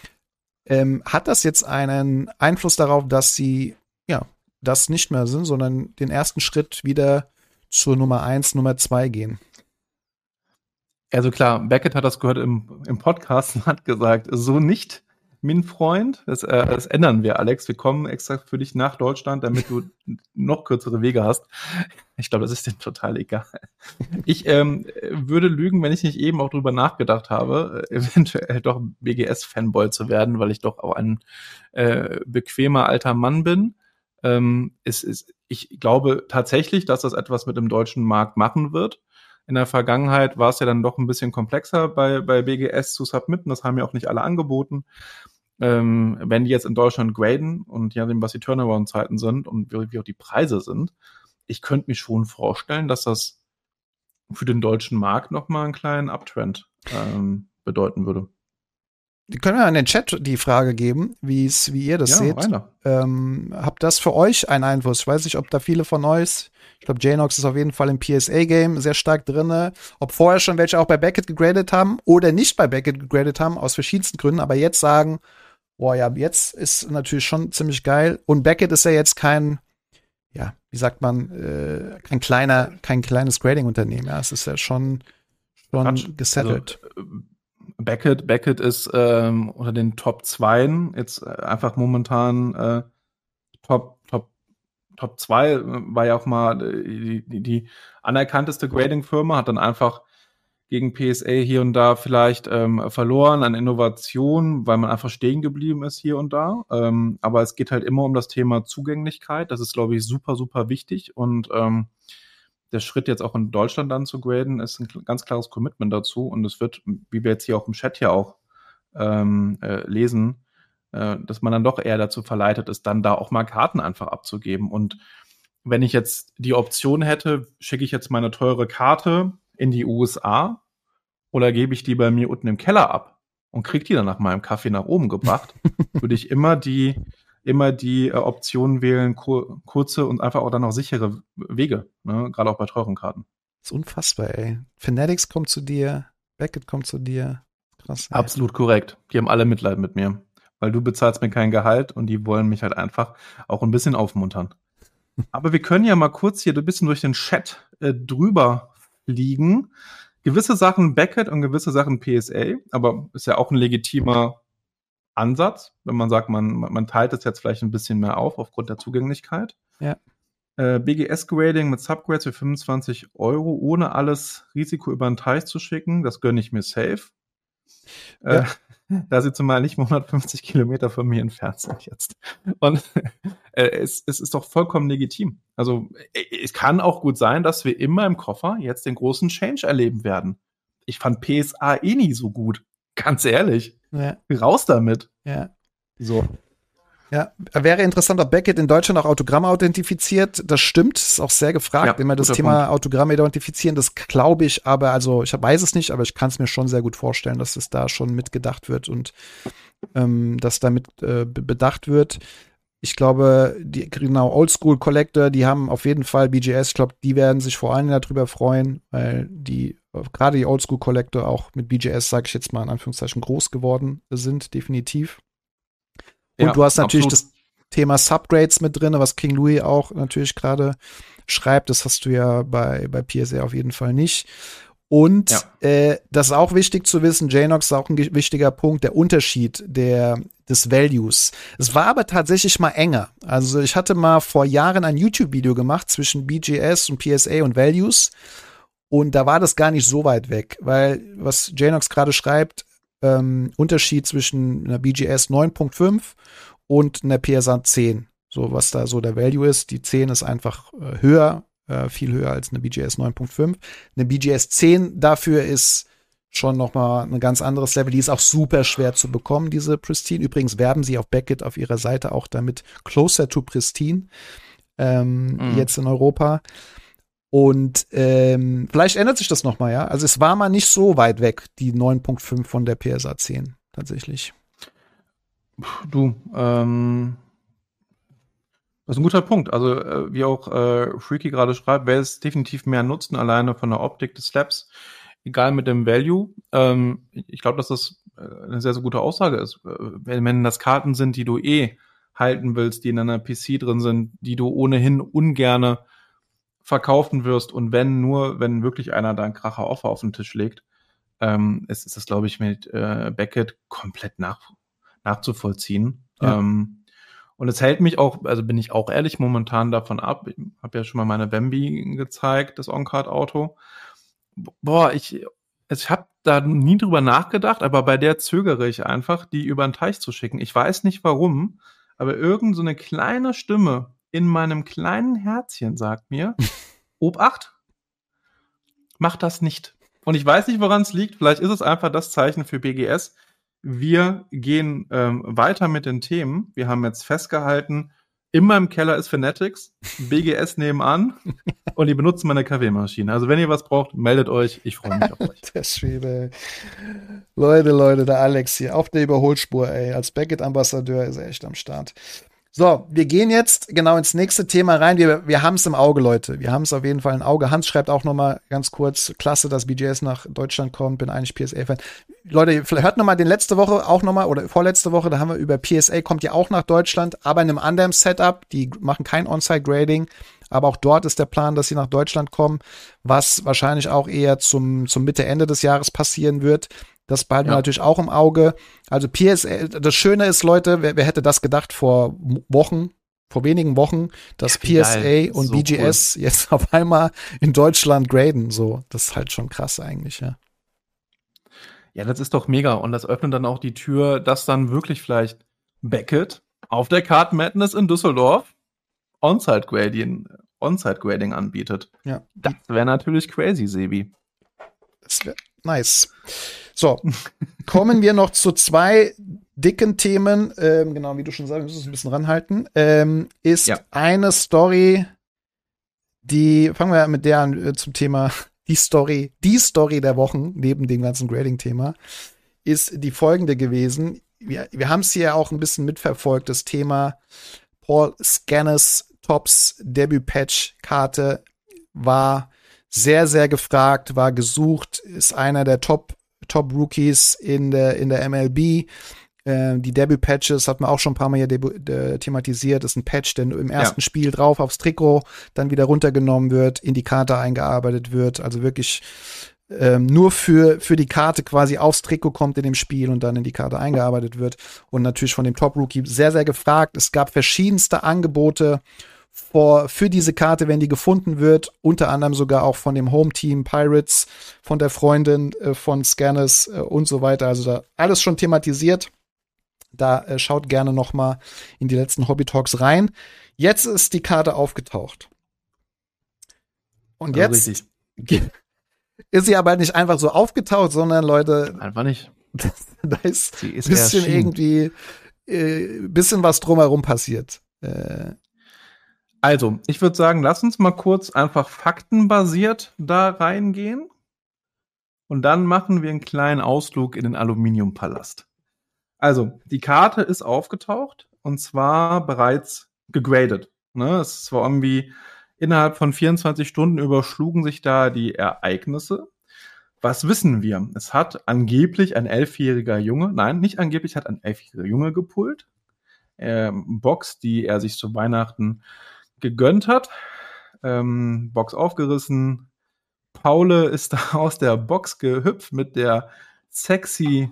Ähm, hat das jetzt einen Einfluss darauf, dass sie ja das nicht mehr sind, sondern den ersten Schritt wieder zur Nummer eins, Nummer zwei gehen? Also klar, Beckett hat das gehört im, im Podcast und hat gesagt, so nicht. mein Freund. Das, äh, das ändern wir, Alex. Wir kommen extra für dich nach Deutschland, damit du noch kürzere Wege hast. Ich glaube, das ist dir total egal. Ich ähm, würde lügen, wenn ich nicht eben auch drüber nachgedacht habe, eventuell doch B G S-Fanboy zu werden, weil ich doch auch ein äh, bequemer alter Mann bin. Ähm, es ist, ich glaube tatsächlich, dass das etwas mit dem deutschen Markt machen wird. In der Vergangenheit war es ja dann doch ein bisschen komplexer bei, bei B G S zu submitten. Das haben ja auch nicht alle angeboten. Ähm, wenn die jetzt in Deutschland graden und je nachdem, was die Turnaround-Zeiten sind und wie, wie auch die Preise sind, ich könnte mir schon vorstellen, dass das für den deutschen Markt nochmal einen kleinen Uptrend ähm, bedeuten würde. Die können wir in den Chat die Frage geben, wie es, wie ihr das Ja, seht. Ähm, habt das für euch einen Einfluss? Ich weiß nicht, ob da viele von euch, ich glaube, Janox ist auf jeden Fall im P S A-Game sehr stark drinne. Ob vorher schon welche auch bei Beckett gegradet haben oder nicht bei Beckett gegradet haben, aus verschiedensten Gründen, aber jetzt sagen, boah, ja, jetzt ist natürlich schon ziemlich geil. Und Beckett ist ja jetzt kein, ja, wie sagt man, äh, kein kleiner, kein kleines Grading-Unternehmen. Ja, es ist ja schon, schon Quatsch. gesettelt. Also, Beckett, Beckett ist ähm, unter den Top zwei jetzt äh, einfach momentan äh, Top, Top, Top zwei war ja auch mal die, die, die anerkannteste Grading-Firma, hat dann einfach gegen P S A hier und da vielleicht ähm, verloren an Innovation, weil man einfach stehen geblieben ist hier und da. Ähm, aber es geht halt immer um das Thema Zugänglichkeit. Das ist, glaube ich, super, super wichtig. Und ähm, der Schritt jetzt auch in Deutschland dann zu graden, ist ein ganz klares Commitment dazu. Und es wird, wie wir jetzt hier auch im Chat ja auch ähm, äh, lesen, äh, dass man dann doch eher dazu verleitet ist, dann da auch mal Karten einfach abzugeben. Und wenn ich jetzt die Option hätte, schicke ich jetzt meine teure Karte in die U S A oder gebe ich die bei mir unten im Keller ab und kriege die dann nach meinem Kaffee nach oben gebracht, würde ich immer die immer die äh, Optionen wählen, kur- kurze und einfach auch dann auch sichere Wege, ne? Gerade auch bei teuren Karten. Das ist unfassbar, ey. Fanatics kommt zu dir, Beckett kommt zu dir. Krass. Ey. Absolut korrekt. Die haben alle Mitleid mit mir, weil du bezahlst mir kein Gehalt und die wollen mich halt einfach auch ein bisschen aufmuntern. Aber wir können ja mal kurz hier ein bisschen durch den Chat äh, drüber fliegen. Gewisse Sachen Beckett und gewisse Sachen P S A, aber ist ja auch ein legitimer Ansatz, wenn man sagt, man, man teilt es jetzt vielleicht ein bisschen mehr auf aufgrund der Zugänglichkeit. Ja. Äh, B G S-Grading mit Subgrades für fünfundzwanzig Euro, ohne alles Risiko über den Teich zu schicken, das gönne ich mir safe. Ja. Äh, da sie zumal nicht mal hundertfünfzig Kilometer von mir entfernt sind jetzt. Und äh, es, es ist doch vollkommen legitim. Also es kann auch gut sein, dass wir immer im Koffer jetzt den großen Change erleben werden. Ich fand P S A eh nie so gut. Ganz ehrlich. Ja. Raus damit. Ja. So. Ja, wäre interessant, ob Beckett in Deutschland auch Autogramme authentifiziert. Das stimmt, ist auch sehr gefragt, ja, immer das Thema Punkt. Autogramme identifizieren. Das glaube ich, aber also ich weiß es nicht, aber ich kann es mir schon sehr gut vorstellen, dass es da schon mitgedacht wird und ähm, dass damit äh, bedacht wird. Ich glaube, die genau Oldschool Collector, die haben auf jeden Fall B G S. Ich glaube, die werden sich vor allem darüber freuen, weil die gerade die Oldschool Collector auch mit B G S, sage ich jetzt mal in Anführungszeichen, groß geworden sind, definitiv. Und ja, du hast natürlich absolut. Das Thema Subgrades mit drin, was King Louis auch natürlich gerade schreibt. Das hast du ja bei, bei P S A auf jeden Fall nicht. Und ja. äh, das ist auch wichtig zu wissen, Janox ist auch ein wichtiger Punkt, der Unterschied der, des Values. Es war aber tatsächlich mal enger. Also ich hatte mal vor Jahren ein YouTube-Video gemacht zwischen B G S und P S A und Values. Und da war das gar nicht so weit weg, weil was Janox gerade schreibt, ähm, Unterschied zwischen einer B G S neun Punkt fünf und einer P S A zehn. So, was da so der Value ist. Die zehn ist einfach äh, höher, äh, viel höher als eine B G S neun Punkt fünf. Eine B G S zehn dafür ist schon noch mal ein ganz anderes Level. Die ist auch super schwer zu bekommen, diese Pristine. Übrigens werben sie auf Beckett auf ihrer Seite auch damit Closer to Pristine ähm, mhm. jetzt in Europa. Und ähm, vielleicht ändert sich das noch mal, ja. Also es war mal nicht so weit weg, die neun Punkt fünf von der P S A zehn, tatsächlich. Du, ähm, das ist ein guter Punkt. Also äh, wie auch äh, Freaky gerade schreibt, wäre es definitiv mehr Nutzen alleine von der Optik des Slabs, egal mit dem Value. Ähm, ich glaube, dass das äh, eine sehr, sehr gute Aussage ist. Wenn, wenn das Karten sind, die du eh halten willst, die in einer P C drin sind, die du ohnehin ungerne verkaufen wirst und wenn nur, wenn wirklich einer da einen Kracher Offer auf den Tisch legt, ähm, ist, ist das, glaube ich, mit äh, Beckett komplett nach, nachzuvollziehen. Ja. Ähm, und es hält mich auch, also bin ich auch ehrlich, momentan davon ab. Ich habe ja schon mal meine Bambi gezeigt, das On-Card-Auto. Boah, ich, ich habe da nie drüber nachgedacht, aber bei der zögere ich einfach, die über den Teich zu schicken. Ich weiß nicht warum, aber irgend so eine kleine Stimme in meinem kleinen Herzchen sagt mir, Obacht, mach das nicht. Und ich weiß nicht, woran es liegt. Vielleicht ist es einfach das Zeichen für B G S. Wir gehen ähm, weiter mit den Themen. Wir haben jetzt festgehalten, in meinem Keller ist Fanatics, B G S nebenan und die benutzen meine Kaffeemaschine. Also wenn ihr was braucht, meldet euch. Ich freue mich auf euch. Der Schwede. Leute, Leute, der Alex hier auf der Überholspur, ey. Als Beckett-Ambassadeur ist er echt am Start. So, wir gehen jetzt genau ins nächste Thema rein. Wir, wir haben es im Auge, Leute. Wir haben es auf jeden Fall im Auge. Hans schreibt auch noch mal ganz kurz, klasse, dass B G S nach Deutschland kommt. Bin eigentlich P S A-Fan. Leute, vielleicht hört noch mal den letzte Woche auch noch mal, oder vorletzte Woche, da haben wir über P S A, kommt ja auch nach Deutschland, aber in einem anderen Setup. Die machen kein On-Site-Grading. Aber auch dort ist der Plan, dass sie nach Deutschland kommen, was wahrscheinlich auch eher zum, zum Mitte, Ende des Jahres passieren wird. Das behalten wir Ja. natürlich auch im Auge. Also P S A, das Schöne ist, Leute, wer, wer hätte das gedacht vor Wochen, vor wenigen Wochen, dass Ja, wie P S A geil. und So B G S jetzt auf einmal in Deutschland graden. So, das ist halt schon krass eigentlich, ja. Ja, das ist doch mega. Und das öffnet dann auch die Tür, dass dann wirklich vielleicht Beckett auf der Card Madness in Düsseldorf On-Site-Grading, On-Site-Grading anbietet. Ja. Das wäre natürlich crazy, Sebi. Das wäre nice. So, kommen wir noch zu zwei dicken Themen. Ähm, genau, wie du schon sagst, wir müssen uns ein bisschen ranhalten. Ähm, ist Ja. eine Story, die, fangen wir mit der an, äh, zum Thema, die Story, die Story der Wochen, neben dem ganzen Grading-Thema, ist die folgende gewesen. Wir, wir haben es hier auch ein bisschen mitverfolgt, das Thema Paul Scannes Tops Debüt-Patch-Karte war sehr, sehr gefragt, war gesucht, ist einer der Top, Top-Rookies in der, in der M L B. Äh, die Debüt-Patches hat man auch schon ein paar Mal hier debu- äh, thematisiert. Das ist ein Patch, der im ersten Ja. Spiel drauf aufs Trikot dann wieder runtergenommen wird, in die Karte eingearbeitet wird. Also wirklich ähm, nur für, für die Karte quasi aufs Trikot kommt in dem Spiel und dann in die Karte eingearbeitet wird. Und natürlich von dem Top-Rookie sehr, sehr gefragt. Es gab verschiedenste Angebote vor, für diese Karte, wenn die gefunden wird, unter anderem sogar auch von dem Home-Team Pirates, von der Freundin äh, von Scannes äh, und so weiter. Also da alles schon thematisiert. Da äh, schaut gerne noch mal in die letzten Hobby-Talks rein. Jetzt ist die Karte aufgetaucht. Und Also jetzt richtig. ist sie aber halt nicht einfach so aufgetaucht, sondern Leute, Einfach nicht. da ist Sie ein ist bisschen erschienen. irgendwie äh, bisschen was drumherum passiert. Äh, Also, ich würde sagen, lass uns mal kurz einfach faktenbasiert da reingehen. Und dann machen wir einen kleinen Ausflug in den Aluminiumpalast. Also, die Karte ist aufgetaucht und zwar bereits gegradet. Ne? Es war irgendwie innerhalb von vierundzwanzig Stunden überschlugen sich da die Ereignisse. Was wissen wir? Es hat angeblich ein elfjähriger Junge, nein, nicht angeblich, hat ein elfjähriger Junge gepult. Ähm, Box, die er sich zu Weihnachten gegönnt hat. Ähm, Box aufgerissen. Paule ist da aus der Box gehüpft mit der sexy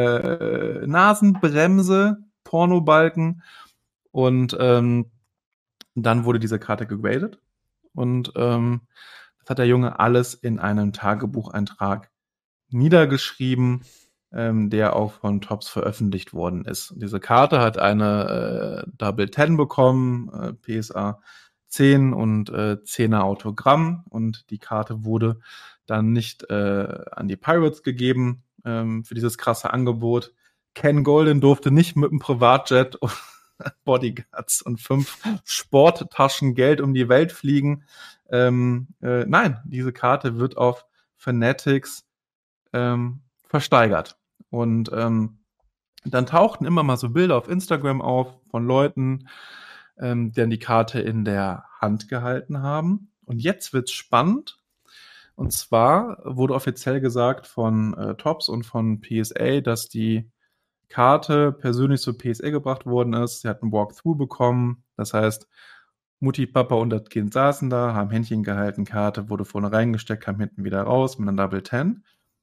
äh, Nasenbremse, Pornobalken. Und ähm, dann wurde diese Karte gegradet. Und ähm, das hat der Junge alles in einem Tagebucheintrag niedergeschrieben, ähm, der auch von Topps veröffentlicht worden ist. Diese Karte hat eine äh, Double Ten bekommen, äh, P S A zehn und äh, zehner Autogramm, und die Karte wurde dann nicht äh, an die Pirates gegeben ähm, für dieses krasse Angebot. Ken Golden durfte nicht mit einem Privatjet und Bodyguards und fünf Sporttaschen Geld um die Welt fliegen. Ähm, äh, nein, diese Karte wird auf Fanatics ähm, versteigert. Und ähm, dann tauchten immer mal so Bilder auf Instagram auf von Leuten, ähm, die dann die Karte in der Hand gehalten haben. Und jetzt wird's spannend. Und zwar wurde offiziell gesagt von äh, Topps und von P S A, dass die Karte persönlich zur P S A gebracht worden ist. Sie hat einen Walkthrough bekommen. Das heißt, Mutti, Papa und das Kind saßen da, haben Händchen gehalten, Karte wurde vorne reingesteckt, kam hinten wieder raus mit einer Double Ten.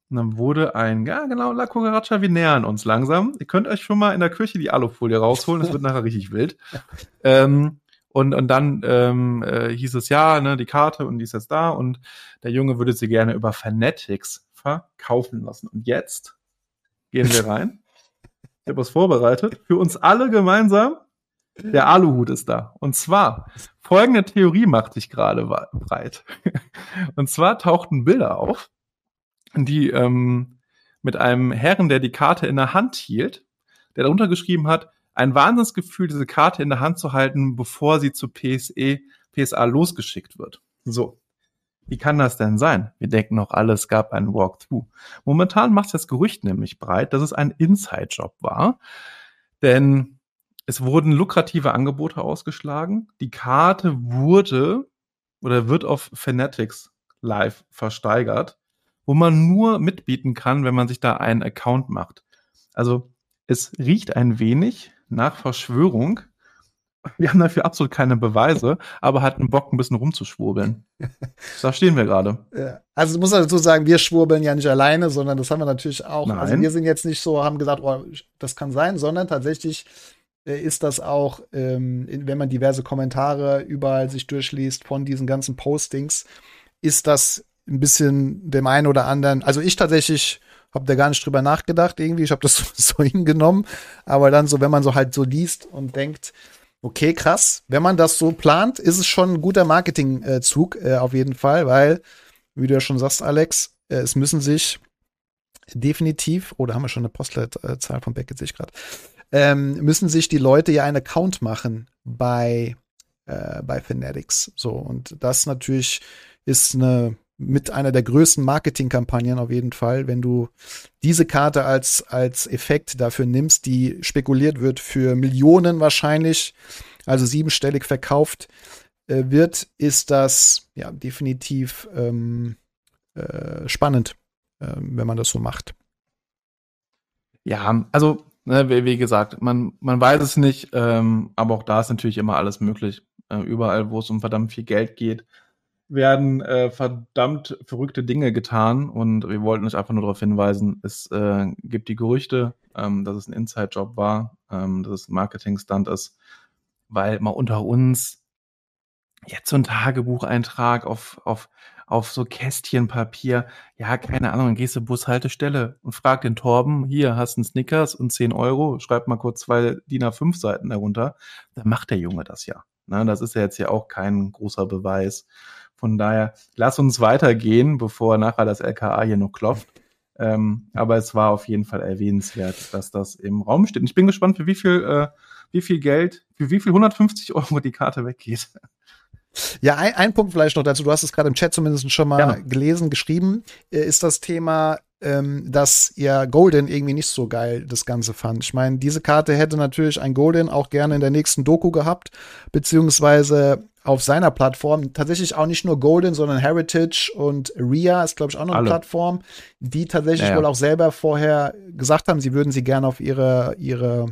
Und dann wurde ein, ja genau, La Cucaracha, wir nähern uns langsam. Ihr könnt euch schon mal in der Küche die Alufolie rausholen, das wird nachher richtig wild. Ähm, und, und dann ähm, äh, hieß es, ja, ne, die Karte und die ist jetzt da und der Junge würde sie gerne über Fanatics verkaufen lassen. Und jetzt gehen wir rein. Ich habe was vorbereitet. Für uns alle gemeinsam. Der Aluhut ist da. Und zwar, folgende Theorie macht sich gerade breit. Und zwar tauchten Bilder auf, die ähm, mit einem Herren, der die Karte in der Hand hielt, der darunter geschrieben hat, ein Wahnsinnsgefühl, diese Karte in der Hand zu halten, bevor sie zu P S E, P S A losgeschickt wird. So. Wie kann das denn sein? Wir denken noch alle, es gab einen Walkthrough. Momentan macht das Gerücht nämlich breit, dass es ein Inside-Job war. Denn es wurden lukrative Angebote ausgeschlagen. Die Karte wurde oder wird auf Fanatics live versteigert, wo man nur mitbieten kann, wenn man sich da einen Account macht. Also es riecht ein wenig nach Verschwörung. Wir haben dafür absolut keine Beweise, aber hatten Bock, ein bisschen rumzuschwurbeln. Da stehen wir gerade. Ja. Also ich muss dazu sagen, wir schwurbeln ja nicht alleine, sondern das haben wir natürlich auch. Nein. Also wir sind jetzt nicht so, haben gesagt, oh, das kann sein, sondern tatsächlich äh, ist das auch, ähm, wenn man diverse Kommentare überall sich durchliest von diesen ganzen Postings, ist das ein bisschen dem einen oder anderen, also ich tatsächlich habe da gar nicht drüber nachgedacht irgendwie, ich habe das so, so hingenommen, aber dann so, wenn man so halt so liest und denkt, okay, krass. Wenn man das so plant, ist es schon ein guter Marketingzug äh, auf jeden Fall, weil, wie du ja schon sagst, Alex, äh, es müssen sich definitiv, oder haben wir schon eine Postleitzahl von Beckett, sehe ich gerade, ähm, müssen sich die Leute ja einen Account machen bei, äh, bei Fanatics. So, und das natürlich ist eine mit einer der größten Marketingkampagnen auf jeden Fall, wenn du diese Karte als, als Effekt dafür nimmst, die spekuliert wird für Millionen wahrscheinlich, also siebenstellig verkauft äh, wird, ist das ja definitiv ähm, äh, spannend, äh, wenn man das so macht. Ja, also ne, wie, wie gesagt, man, man weiß es nicht, ähm, aber auch da ist natürlich immer alles möglich. Äh, überall, wo es um verdammt viel Geld geht, werden äh, verdammt verrückte Dinge getan und wir wollten euch einfach nur darauf hinweisen, es äh, gibt die Gerüchte, ähm, dass es ein Inside-Job war, ähm, dass es ein Marketing-Stunt ist, weil mal unter uns jetzt so ein Tagebucheintrag auf, auf, auf so Kästchenpapier, ja, keine Ahnung, dann gehst du Bushaltestelle und frag den Torben, hier, hast du einen Snickers und zehn Euro, schreib mal kurz zwei D I N A fünf Seiten darunter, dann macht der Junge das ja. Na, das ist ja jetzt ja auch kein großer Beweis. Von daher, lass uns weitergehen, bevor nachher das L K A hier noch klopft. Ähm, aber es war auf jeden Fall erwähnenswert, dass das im Raum steht. Und ich bin gespannt, für wie viel, äh, wie viel Geld, für wie viel hundertfünfzig Euro die Karte weggeht. Ja, ein, ein Punkt vielleicht noch dazu, du hast es gerade im Chat zumindest schon mal Gerne. gelesen, geschrieben, äh, ist das Thema, ähm, dass ja Golden irgendwie nicht so geil das Ganze fand. Ich meine, diese Karte hätte natürlich ein Golden auch gerne in der nächsten Doku gehabt, beziehungsweise auf seiner Plattform tatsächlich auch nicht nur Golden, sondern Heritage und Ria ist, glaube ich, auch noch eine Alle. Plattform, die tatsächlich Ja, ja. wohl auch selber vorher gesagt haben, sie würden sie gerne auf ihre, ihre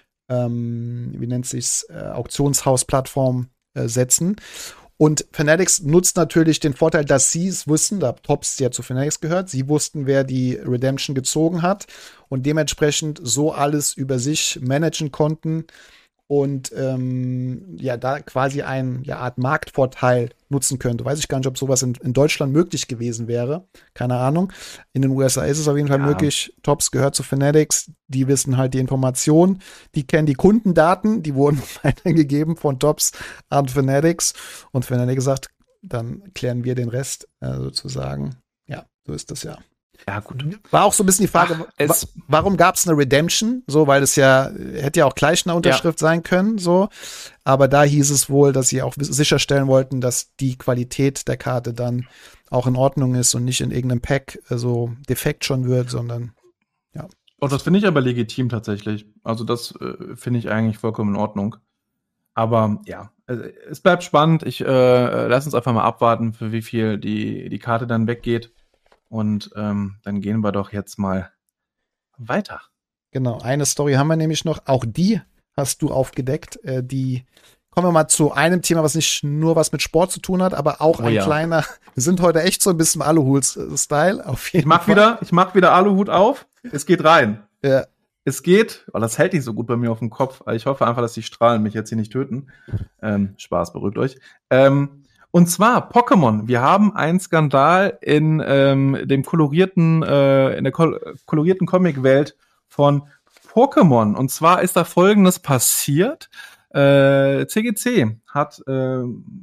ähm, wie nennt sich's, äh, Auktionshaus-Plattform äh, setzen. Und Fanatics nutzt natürlich den Vorteil, dass sie es wussten, da Tops ja zu Fanatics gehört, sie wussten, wer die Redemption gezogen hat und dementsprechend so alles über sich managen konnten und ähm, ja, da quasi eine ja, Art Marktvorteil nutzen könnte. Weiß ich gar nicht, ob sowas in, in Deutschland möglich gewesen wäre. Keine Ahnung. In den U S A ist es auf jeden Fall Ja. möglich. Tops gehört zu Fanatics. Die wissen halt die Informationen. Die kennen die Kundendaten. Die wurden weitergegeben von Tops an Fanatics. Und Fanatics sagt, dann klären wir den Rest äh, sozusagen. Ja, so ist das ja. Ja, gut. War auch so ein bisschen die Frage, Ach, es- wa warum gab es eine Redemption? So, weil es ja, hätte ja auch gleich eine Unterschrift sein können, so. Aber da hieß es wohl, dass sie auch sicherstellen wollten, dass die Qualität der Karte dann auch in Ordnung ist und nicht in irgendeinem Pack äh, so defekt schon wird, sondern Oh, das finde ich aber legitim tatsächlich. Also das äh, finde ich eigentlich vollkommen in Ordnung. Aber ja, äh, es bleibt spannend. Ich äh, lass uns einfach mal abwarten, für wie viel die, die Karte dann weggeht. Und ähm, dann gehen wir doch jetzt mal weiter. genau. Eine Story haben wir nämlich noch. Auch die hast du aufgedeckt. Äh, die kommen wir mal zu einem Thema, was nicht nur was mit Sport zu tun hat, aber auch Oh ein ja. kleiner, wir sind heute echt so ein bisschen Aluhuts-Style, auf jeden Ich mach Fall. wieder, ich mach wieder Aluhut auf. Es geht rein. Ja. Es geht, oh, das hält nicht so gut bei mir auf dem Kopf. Aber ich hoffe einfach, dass die Strahlen mich jetzt hier nicht töten. Ähm, Spaß, beruhigt euch. Ähm, und zwar Pokémon. Wir haben einen Skandal in ähm, dem kolorierten, äh, in der kol- kolorierten Comic-Welt von Pokémon. Und zwar ist da Folgendes passiert. Äh, C G C hat äh,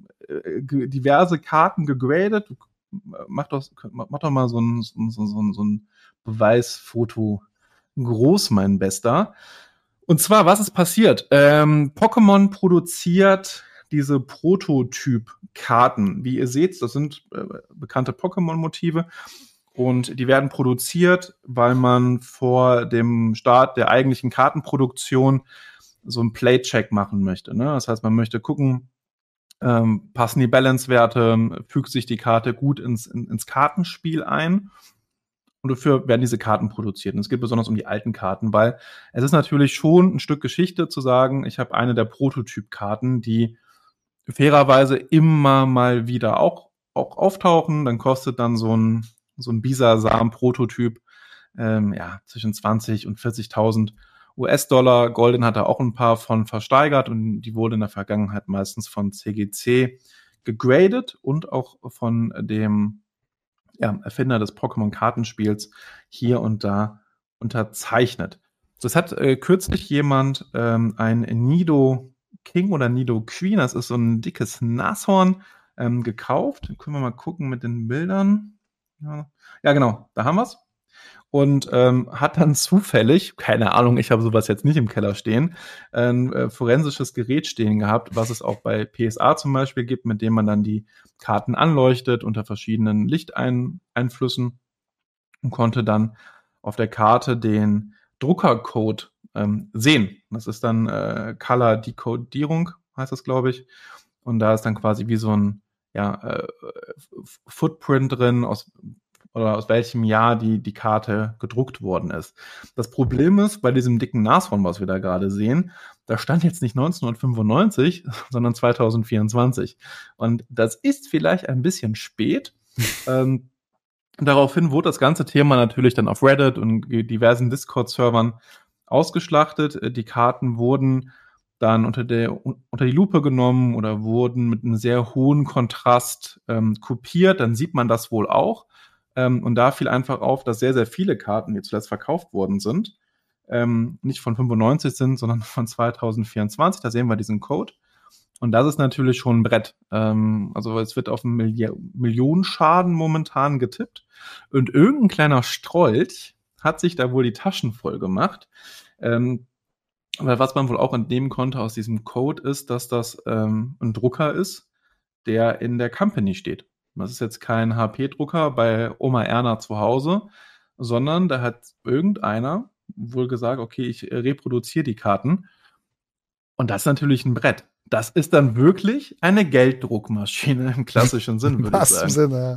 g- diverse Karten gegradet. Mach doch, mach doch mal so ein, so, so, so, so ein Beweisfoto groß, mein Bester. Und zwar, was ist passiert? Ähm, Pokémon produziert diese Prototyp-Karten. Wie ihr seht, das sind äh, bekannte Pokémon-Motive. Und die werden produziert, weil man vor dem Start der eigentlichen Kartenproduktion so einen Play-Check machen möchte. Ne? Das heißt, man möchte gucken, ähm, passen die Balance-Werte, fügt sich die Karte gut ins, in, ins Kartenspiel ein. Und dafür werden diese Karten produziert. Und es geht besonders um die alten Karten, weil es ist natürlich schon ein Stück Geschichte zu sagen, ich habe eine der Prototyp-Karten, die fairerweise immer mal wieder auch, auch auftauchen. Dann kostet dann so ein, so ein Bisasam-Prototyp ähm, ja, zwischen zwanzig und vierzigtausend U S-Dollar. Golden hat da auch ein paar von versteigert und die wurde in der Vergangenheit meistens von C G C gegradet und auch von dem ja, Erfinder des Pokémon-Kartenspiels hier und da unterzeichnet. Das hat äh, kürzlich jemand ähm, ein Nido King oder Nido Queen, das ist so ein dickes Nashorn, ähm, gekauft. Dann können wir mal gucken mit den Bildern. Ja, ja genau, da haben wir's. Und ähm, hat dann zufällig, keine Ahnung, ich habe sowas jetzt nicht im Keller stehen, ein äh, forensisches Gerät stehen gehabt, was es auch bei P S A zum Beispiel gibt, mit dem man dann die Karten anleuchtet unter verschiedenen Lichteinflüssen und konnte dann auf der Karte den Druckercode ähm, sehen. Das ist dann äh, Color-Dekodierung, heißt das, glaube ich. Und da ist dann quasi wie so ein ja, äh, Footprint drin, aus oder aus welchem Jahr die, die Karte gedruckt worden ist. Das Problem ist, bei diesem dicken Nashorn, was wir da gerade sehen, da stand jetzt nicht neunzehnhundertfünfundneunzig, sondern zweitausendvierundzwanzig. Und das ist vielleicht ein bisschen spät. ähm, daraufhin wurde das ganze Thema natürlich dann auf Reddit und diversen Discord-Servern ausgeschlachtet. Die Karten wurden dann unter, der, unter die Lupe genommen oder wurden mit einem sehr hohen Kontrast ähm, kopiert. Dann sieht man das wohl auch. Ähm, und da fiel einfach auf, dass sehr, sehr viele Karten, die zuletzt verkauft worden sind, ähm, nicht von fünfundneunzig sind, sondern von zweitausendvierundzwanzig. Da sehen wir diesen Code. Und das ist natürlich schon ein Brett. Ähm, also es wird auf einen Milli- Millionenschaden momentan getippt. Und irgendein kleiner Strolch hat sich da wohl die Taschen voll gemacht. Ähm, weil was man wohl auch entnehmen konnte aus diesem Code ist, dass das ähm, ein Drucker ist, der in der Company steht. Das ist jetzt kein H P-Drucker bei Oma Erna zu Hause, sondern da hat irgendeiner wohl gesagt, okay, ich reproduziere die Karten. Und das ist natürlich ein Brett. Das ist dann wirklich eine Gelddruckmaschine im klassischen Sinn, würde ich sagen. Was im Sinne.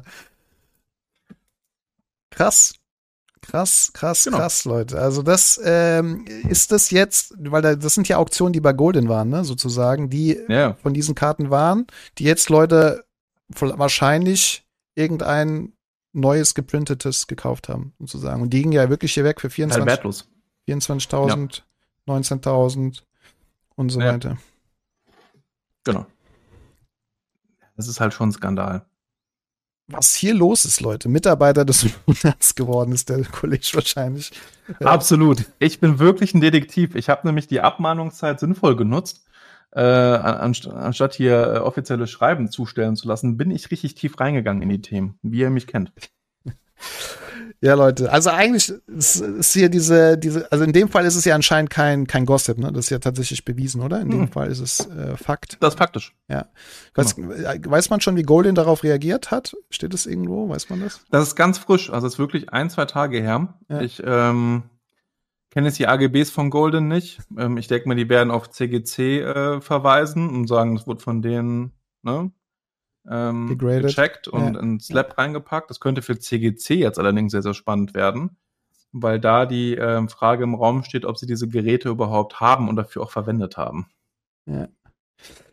Krass. Krass, krass, Genau. krass, Leute. Also das ähm, ist das jetzt, weil da, das sind ja Auktionen, die bei Golden waren, ne, sozusagen, die Ja. von diesen Karten waren, die jetzt Leute wahrscheinlich irgendein neues geprintetes gekauft haben, sozusagen. Und die gingen ja wirklich hier weg für Halt vierundzwanzig wertlos. vierundzwanzigtausend, neunzehntausend und so Ja. weiter. Genau. Das ist halt schon ein Skandal. Was hier los ist, Leute. Mitarbeiter des Monats geworden ist der Kollege wahrscheinlich. Ja. Absolut. Ich bin wirklich ein Detektiv. Ich habe nämlich die Abmahnungszeit sinnvoll genutzt. Äh, anst- anstatt hier äh, offizielle Schreiben zustellen zu lassen, bin ich richtig tief reingegangen in die Themen, wie ihr mich kennt. Ja, Leute, also eigentlich ist, ist hier diese, diese, also in dem Fall ist es ja anscheinend kein, kein Gossip, ne? Das ist ja tatsächlich bewiesen, oder? In dem Hm. Fall ist es äh, Fakt. Das ist faktisch. Ja. Weiß, weiß man schon, wie Golden darauf reagiert hat? Steht es irgendwo? Weiß man das? Das ist ganz frisch, also es ist wirklich ein, zwei Tage her. Ja. Ich ähm, kenne jetzt die A G Bs von Golden nicht. Ähm, ich denke mal, die werden auf C G C äh, verweisen und sagen, es wurde von denen ne, ähm, Degraded. gecheckt und Ja. ins Lab reingepackt. Das könnte für C G C jetzt allerdings sehr, sehr spannend werden, weil da die ähm, Frage im Raum steht, ob sie diese Geräte überhaupt haben und dafür auch verwendet haben. Ja.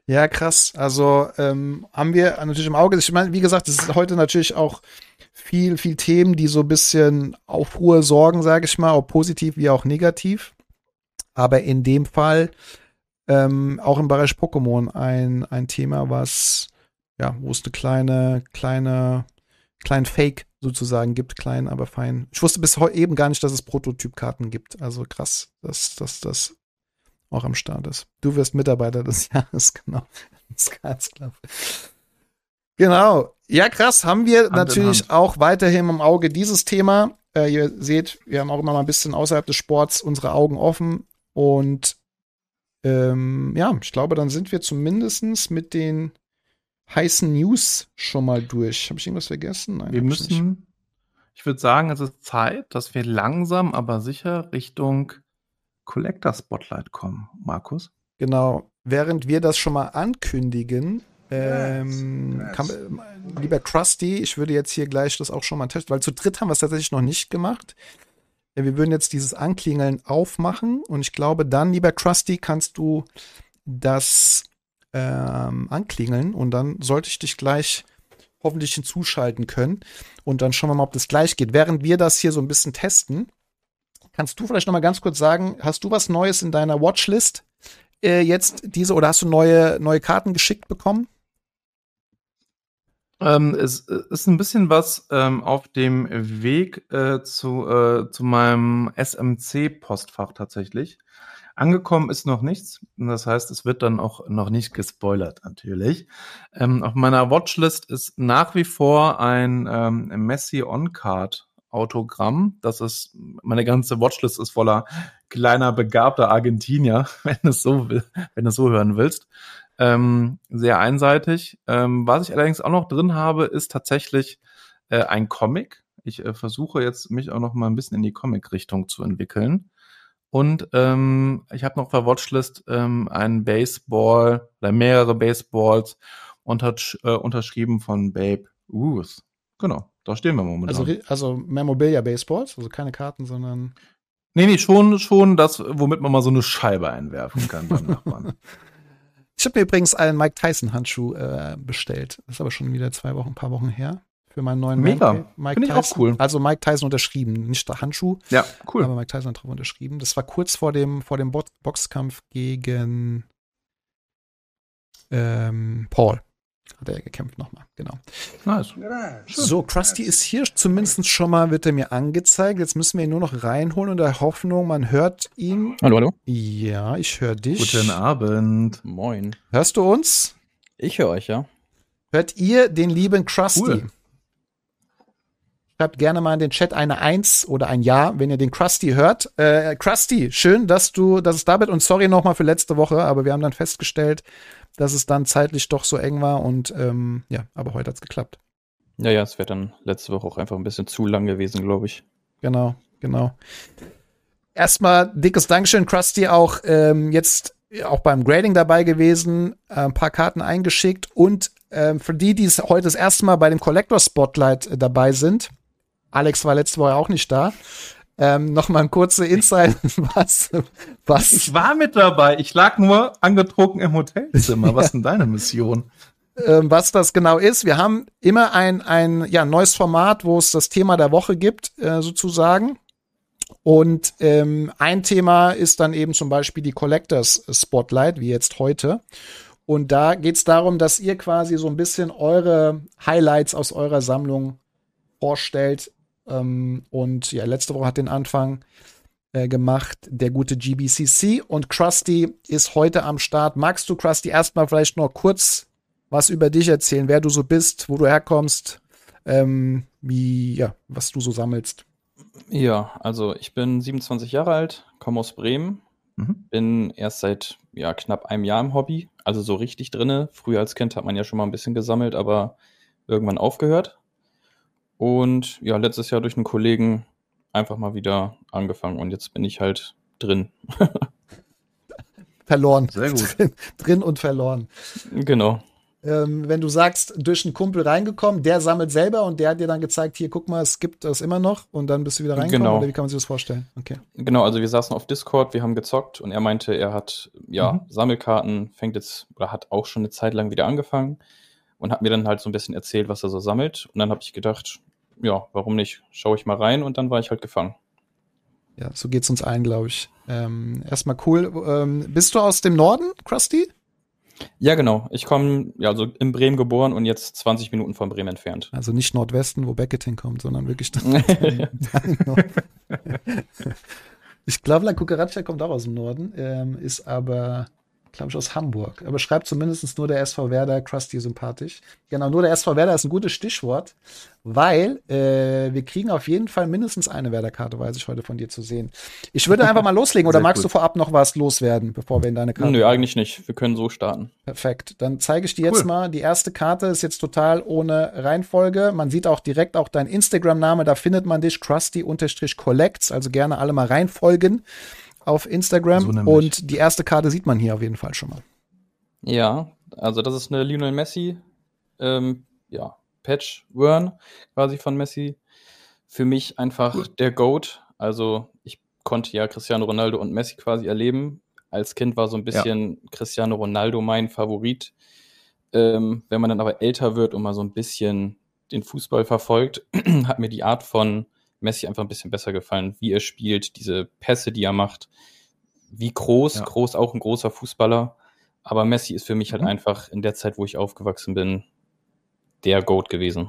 Ja, krass. Also ähm, haben wir natürlich im Auge. Ich meine, wie gesagt, es ist heute natürlich auch viel, viel Themen, die so ein bisschen Aufruhr sorgen, sage ich mal, auch positiv wie auch negativ. Aber in dem Fall ähm, auch im Bereich Pokémon ein, ein Thema, was, ja, wo es eine kleine, kleine, kleinen Fake sozusagen gibt, klein, aber fein. Ich wusste bis heute eben gar nicht, dass es Prototypkarten gibt. Also krass, dass das, das auch am Start ist. Du wirst Mitarbeiter des Jahres, genau. Das Club. Genau. Ja, krass. Haben wir Hand natürlich auch weiterhin im Auge dieses Thema. Äh, ihr seht, wir haben auch immer mal ein bisschen außerhalb des Sports unsere Augen offen. Und ähm, ja, ich glaube, dann sind wir zumindest mit den heißen News schon mal durch. Habe ich irgendwas vergessen? Nein, Wir hab ich nicht. müssen, ich würde sagen, es ist Zeit, dass wir langsam, aber sicher Richtung Collector Spotlight kommen, Markus. Genau. Während wir das schon mal ankündigen, ähm, yes, yes. Kann, äh, lieber Krusty, ich würde jetzt hier gleich das auch schon mal testen, weil zu dritt haben wir es tatsächlich noch nicht gemacht. Ja, wir würden jetzt dieses Anklingeln aufmachen und ich glaube, dann, lieber Krusty, kannst du das ähm, anklingeln und dann sollte ich dich gleich hoffentlich hinzuschalten können und dann schauen wir mal, ob das gleich geht. Während wir das hier so ein bisschen testen, kannst du vielleicht noch mal ganz kurz sagen, hast du was Neues in deiner Watchlist äh, jetzt diese oder hast du neue, neue Karten geschickt bekommen? Ähm, es ist ein bisschen was ähm, auf dem Weg äh, zu, äh, zu meinem S M C-Postfach tatsächlich. Angekommen ist noch nichts. Das heißt, es wird dann auch noch nicht gespoilert, natürlich. Ähm, auf meiner Watchlist ist nach wie vor ein ähm, Messi On-Card Autogramm. Das ist, meine ganze Watchlist ist voller kleiner, begabter Argentinier, wenn du es so will, wenn du es so hören willst. Ähm, sehr einseitig. Ähm, was ich allerdings auch noch drin habe, ist tatsächlich äh, ein Comic. Ich äh, versuche jetzt, mich auch noch mal ein bisschen in die Comic-Richtung zu entwickeln. Und ähm, ich habe noch auf der Watchlist ähm, einen Baseball oder mehrere Baseballs unter, äh, unterschrieben von Babe Ruth. Genau, da stehen wir momentan. Also, also Memorabilia-Baseballs, also keine Karten, sondern Nee, nee, schon, schon das, womit man mal so eine Scheibe einwerfen kann beim Nachbarn. Ich habe mir übrigens einen Mike Tyson-Handschuh äh, bestellt. Das ist aber schon wieder zwei Wochen, ein paar Wochen her. Für meinen neuen Mega, Mike finde ich Tyson. auch cool. Also Mike Tyson unterschrieben, nicht der Handschuh. Ja, cool. Aber Mike Tyson hat drauf unterschrieben. Das war kurz vor dem, vor dem Bo- Boxkampf gegen ähm, Paul. Hat er gekämpft nochmal, genau. Nice. So, Krusty ist hier zumindest schon mal, wird er mir angezeigt. Jetzt müssen wir ihn nur noch reinholen in der Hoffnung, man hört ihn. Hallo, hallo. Ja, ich höre dich. Guten Abend. Moin. Hörst du uns? Ich höre euch, ja. Hört ihr den lieben Krusty? Cool. Schreibt gerne mal in den Chat eine Eins oder ein Ja, wenn ihr den Krusty hört. Äh, Krusty, schön, dass du, dass es da bist. Und sorry nochmal für letzte Woche, aber wir haben dann festgestellt, dass es dann zeitlich doch so eng war. Und ähm, ja, aber heute hat's geklappt. Ja, ja, es wäre dann letzte Woche auch einfach ein bisschen zu lang gewesen, glaube ich. Genau, genau. Erstmal dickes Dankeschön, Krusty, auch ähm, jetzt auch beim Grading dabei gewesen, äh, ein paar Karten eingeschickt. Und ähm, für die, die heute das erste Mal bei dem Collector Spotlight äh, dabei sind, Alex war letzte Woche auch nicht da. Ähm, noch mal ein kurzer Insight, was, was. Ich war mit dabei. Ich lag nur angetrunken im Hotelzimmer. Was ist denn deine Mission? Ähm, was das genau ist. Wir haben immer ein, ein ja, neues Format, wo es das Thema der Woche gibt, äh, sozusagen. Und ähm, ein Thema ist dann eben zum Beispiel die Collectors Spotlight, wie jetzt heute. Und da geht es darum, dass ihr quasi so ein bisschen eure Highlights aus eurer Sammlung vorstellt. Ähm, und ja, letzte Woche hat den Anfang äh, gemacht der gute G B C C und Krusty ist heute am Start. Magst du, Krusty, erstmal vielleicht noch kurz was über dich erzählen, wer du so bist, wo du herkommst, ähm, wie, ja, was du so sammelst? Ja, also ich bin siebenundzwanzig Jahre alt, komme aus Bremen, mhm. bin erst seit ja, knapp einem Jahr im Hobby, also so richtig drinne. Früher als Kind hat man ja schon mal ein bisschen gesammelt, aber irgendwann aufgehört. Und ja, letztes Jahr durch einen Kollegen einfach mal wieder angefangen und jetzt bin ich halt drin. Verloren. Sehr gut. Drin, drin und verloren. Genau. ähm, wenn du sagst, durch einen Kumpel reingekommen, der sammelt selber und der hat dir dann gezeigt, hier, guck mal, es gibt das immer noch und dann bist du wieder reingekommen? Genau. Oder wie kann man sich das vorstellen? Okay. Genau, also wir saßen auf Discord, wir haben gezockt und er meinte, er hat ja Mhm. Sammelkarten, fängt jetzt oder hat auch schon eine Zeit lang wieder angefangen und hat mir dann halt so ein bisschen erzählt, was er so sammelt. Und dann habe ich gedacht, ja, warum nicht? Schaue ich mal rein und dann war ich halt gefangen. Ja, so geht's uns allen, glaube ich. Ähm, erstmal cool. Ähm, bist du aus dem Norden, Krusty? Ja, genau. Ich komme ja also in Bremen geboren und jetzt zwanzig Minuten von Bremen entfernt. Also nicht Nordwesten, wo Beckett hinkommt, sondern wirklich dann, dann Nord- Ich glaube, La Cucaracha kommt auch aus dem Norden, ähm, ist aber, glaube ich, aus Hamburg. Aber schreibt zumindest nur der S V Werder Krusty sympathisch. Genau, nur der S V Werder ist ein gutes Stichwort, weil äh, wir kriegen auf jeden Fall mindestens eine Werder-Karte, weiß ich heute von dir zu sehen. Ich würde einfach mal loslegen, oder Sehr magst cool. du vorab noch was loswerden, bevor wir in deine Karte? Nö, eigentlich nicht. Wir können so starten. Perfekt. Dann zeige ich dir jetzt Cool. mal, die erste Karte ist jetzt total ohne Reihenfolge. Man sieht auch direkt auch dein Instagram-Name, da findet man dich, Krusty-Collects, also gerne alle mal reinfolgen auf Instagram. So nämlich. Und die erste Karte sieht man hier auf jeden Fall schon mal. Ja, also das ist eine Lionel Messi, ähm, ja, Patch-Wern quasi von Messi. Für mich einfach der GOAT. Also ich konnte ja Cristiano Ronaldo und Messi quasi erleben. Als Kind war so ein bisschen Cristiano Ronaldo mein Favorit. Ähm, wenn man dann aber älter wird und mal so ein bisschen den Fußball verfolgt, hat mir die Art von Messi einfach ein bisschen besser gefallen, wie er spielt, diese Pässe, die er macht, wie groß, Ja. groß, auch ein großer Fußballer. Aber Messi ist für mich halt Mhm. einfach in der Zeit, wo ich aufgewachsen bin, der GOAT gewesen.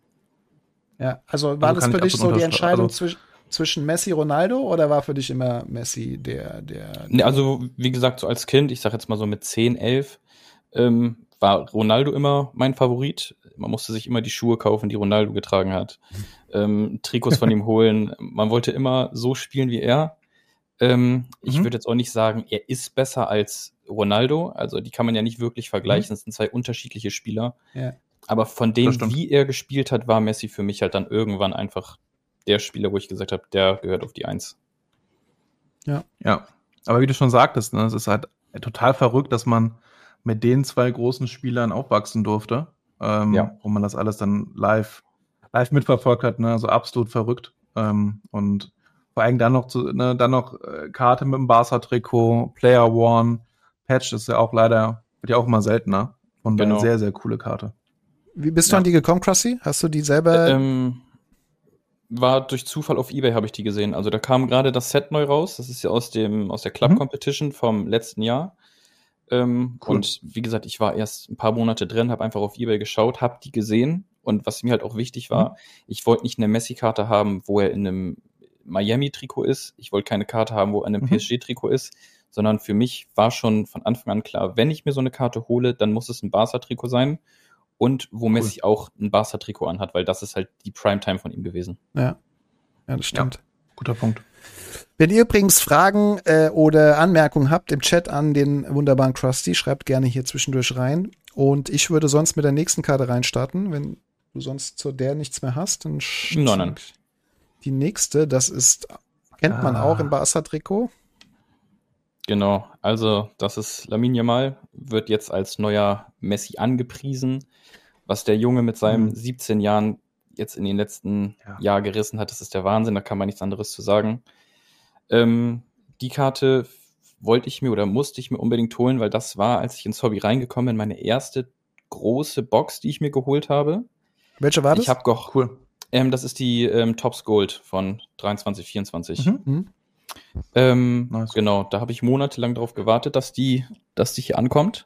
Ja, also war Also das kann für ich dich absolut so die unterschre- Entscheidung also- zwisch zwischen Messi und Ronaldo oder war für dich immer Messi der, der, Ne, also, wie gesagt, so als Kind, ich sag jetzt mal so mit zehn, elf, ähm, war Ronaldo immer mein Favorit. Man musste sich immer die Schuhe kaufen, die Ronaldo getragen hat. Ähm, Trikots von ihm holen. Man wollte immer so spielen wie er. Ähm, ich Mhm. würde jetzt auch nicht sagen, er ist besser als Ronaldo. Also die kann man ja nicht wirklich vergleichen. Es sind zwei unterschiedliche Spieler. Ja. Aber von Das dem, stimmt. wie er gespielt hat, war Messi für mich halt dann irgendwann einfach der Spieler, wo ich gesagt habe, der gehört auf die Eins. Ja, aber wie du schon sagtest, ne, es ist halt total verrückt, dass man mit den zwei großen Spielern aufwachsen durfte, ähm, Ja. wo man das alles dann live, live mitverfolgt hat, ne, also absolut verrückt. Ähm, und vor allem dann noch zu, ne, dann noch äh, Karte mit dem Barca-Trikot, Player One, Patch ist ja auch leider, wird ja auch immer seltener. Von daher Genau. sehr, sehr coole Karte. Wie bist du Ja. an die gekommen, Krusty? Hast du die selber? Ähm, war durch Zufall auf eBay, habe ich die gesehen. Also da kam gerade das Set neu raus. Das ist ja aus dem aus der Club Mhm. Competition vom letzten Jahr. Ähm, Cool. Und wie gesagt, ich war erst ein paar Monate drin, habe einfach auf eBay geschaut, habe die gesehen. Und was mir halt auch wichtig war, Mhm. ich wollte nicht eine Messi-Karte haben, wo er in einem Miami-Trikot ist. Ich wollte keine Karte haben, wo er in einem Mhm. P S G-Trikot ist. Sondern für mich war schon von Anfang an klar, wenn ich mir so eine Karte hole, dann muss es ein Barca-Trikot sein. Und wo Messi auch ein Barca-Trikot anhat, weil das ist halt die Primetime von ihm gewesen. Ja. Ja, das stimmt. Guter Punkt. Wenn ihr übrigens Fragen äh, oder Anmerkungen habt im Chat an den wunderbaren Krusty, schreibt gerne hier zwischendurch rein. Und ich würde sonst mit der nächsten Karte reinstarten. Wenn du sonst zu der nichts mehr hast, dann sch- Nein, nein. Die nächste, das ist, kennt man Ah. auch im Barca-Trikot. Genau, also das ist Lamine Yamal, wird jetzt als neuer Messi angepriesen. Was der Junge mit seinem Mhm. siebzehn Jahren jetzt in den letzten Ja. Jahr gerissen hat, das ist der Wahnsinn, da kann man nichts anderes zu sagen. Ähm, die Karte wollte ich mir oder musste ich mir unbedingt holen, weil das war, als ich ins Hobby reingekommen bin, meine erste große Box, die ich mir geholt habe. Welche war das? Ich habe doch, Cool. ähm, das ist die ähm, Tops Gold von dreiundzwanzig, vierundzwanzig. Mhm. Hm? Ähm, Nice. Genau, da habe ich monatelang darauf gewartet, dass die, dass die hier ankommt.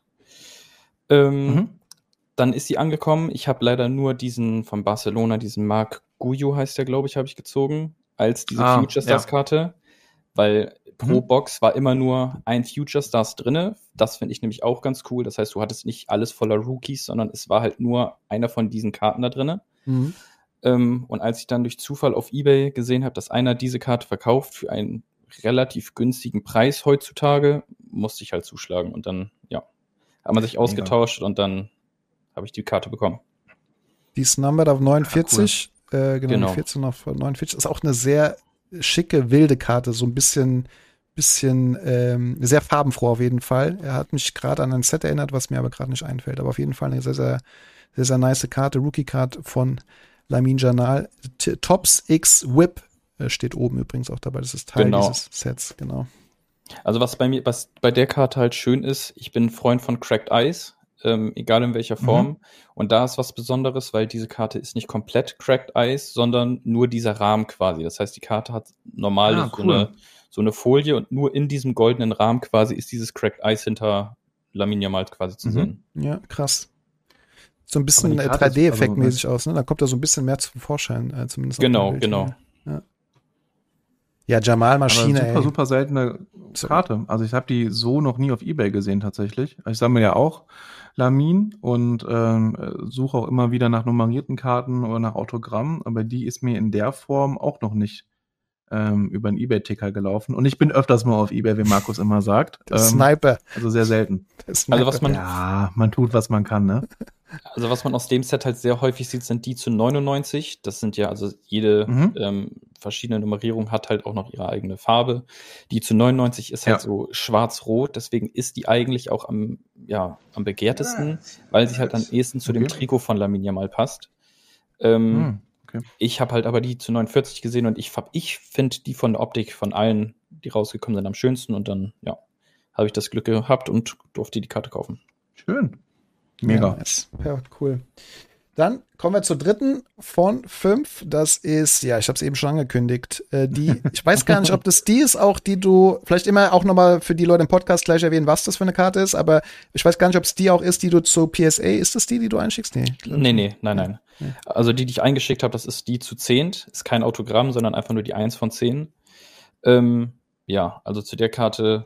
Ähm, Mhm. Dann ist sie angekommen. Ich habe leider nur diesen von Barcelona, diesen Marc Gullo heißt der, glaube ich, habe ich gezogen, als diese Ah, Future Stars ja. Karte, weil pro Mhm. Box war immer nur ein Future Stars drinne. Das finde ich nämlich auch ganz cool. Das heißt, du hattest nicht alles voller Rookies, sondern es war halt nur einer von diesen Karten da drinne. Mhm. Ähm, und als ich dann durch Zufall auf eBay gesehen habe, dass einer diese Karte verkauft für einen relativ günstigen Preis heutzutage, musste ich halt zuschlagen. Und dann, ja, hat man sich ausgetauscht und dann habe ich die Karte bekommen. Die ist numbered auf neunundvierzig. äh, genau, Genau. die vierzehn auf neunundvierzig. Ist auch eine sehr schicke, wilde Karte. So ein bisschen bisschen ähm, sehr farbenfroh auf jeden Fall. Er hat mich gerade an ein Set erinnert, was mir aber gerade nicht einfällt. Aber auf jeden Fall eine sehr, sehr, sehr, sehr nice Karte, Rookie-Card von Lamine Yamal. T- Tops X Whip äh, steht oben übrigens auch dabei. Das ist Teil Genau. dieses Sets, genau. Also was bei mir, was bei der Karte halt schön ist, ich bin Freund von Cracked Ice, ähm, egal in welcher Form. Mhm. Und da ist was Besonderes, weil diese Karte ist nicht komplett Cracked Ice, sondern nur dieser Rahmen quasi. Das heißt, die Karte hat normal ah, so, cool. eine, so eine Folie und nur in diesem goldenen Rahmen quasi ist dieses Cracked Ice hinter Lamine Yamal quasi zu mhm. sehen. Ja, krass. So ein bisschen drei D-Effekt-mäßig also, aus, ne? Da kommt da so ein bisschen mehr zum Vorschein, äh, zumindest. Genau, genau. Ja. Ja, Jamal Maschine, aber super, ey. super seltene Karte. Also ich habe die so noch nie auf eBay gesehen tatsächlich. Ich sammle ja auch Lamine und ähm, suche auch immer wieder nach nummerierten Karten oder nach Autogrammen, aber die ist mir in der Form auch noch nicht ähm, über einen eBay-Ticker gelaufen. Und ich bin öfters mal auf eBay, wie Markus immer sagt. Der ähm, Sniper. Also sehr selten. Also was man ja, man tut, was man kann, ne? Also was man aus dem Set halt sehr häufig sieht, sind die zu neunundneunzig. Das sind ja, also jede mhm. ähm, verschiedene Nummerierung hat halt auch noch ihre eigene Farbe. Die zu neunundneunzig ist halt ja. so schwarz-rot, deswegen ist die eigentlich auch am, ja, am begehrtesten, weil sie halt am ehesten zu okay. dem Trikot von Lamine Yamal passt. Ähm, mhm. okay. Ich habe halt aber die zu neunundvierzig gesehen und ich, ich finde die von der Optik von allen, die rausgekommen sind, am schönsten und dann, ja, habe ich das Glück gehabt und durfte die Karte kaufen. Schön. Mega. Ja, ja, cool. Dann kommen wir zur dritten von fünf. Das ist, ja, ich habe es eben schon angekündigt. Äh, die, ich weiß gar nicht, ob das die ist, auch die du vielleicht immer auch nochmal für die Leute im Podcast gleich erwähnen, was das für eine Karte ist, aber ich weiß gar nicht, ob es die auch ist, die du zu P S A, ist das die, die du einschickst? Nee, nee, nee, nein, nein. Ja. Also die, die ich eingeschickt habe, das ist die zu zehn. Ist kein Autogramm, sondern einfach nur die eins von zehn. Ähm, ja, also zu der Karte,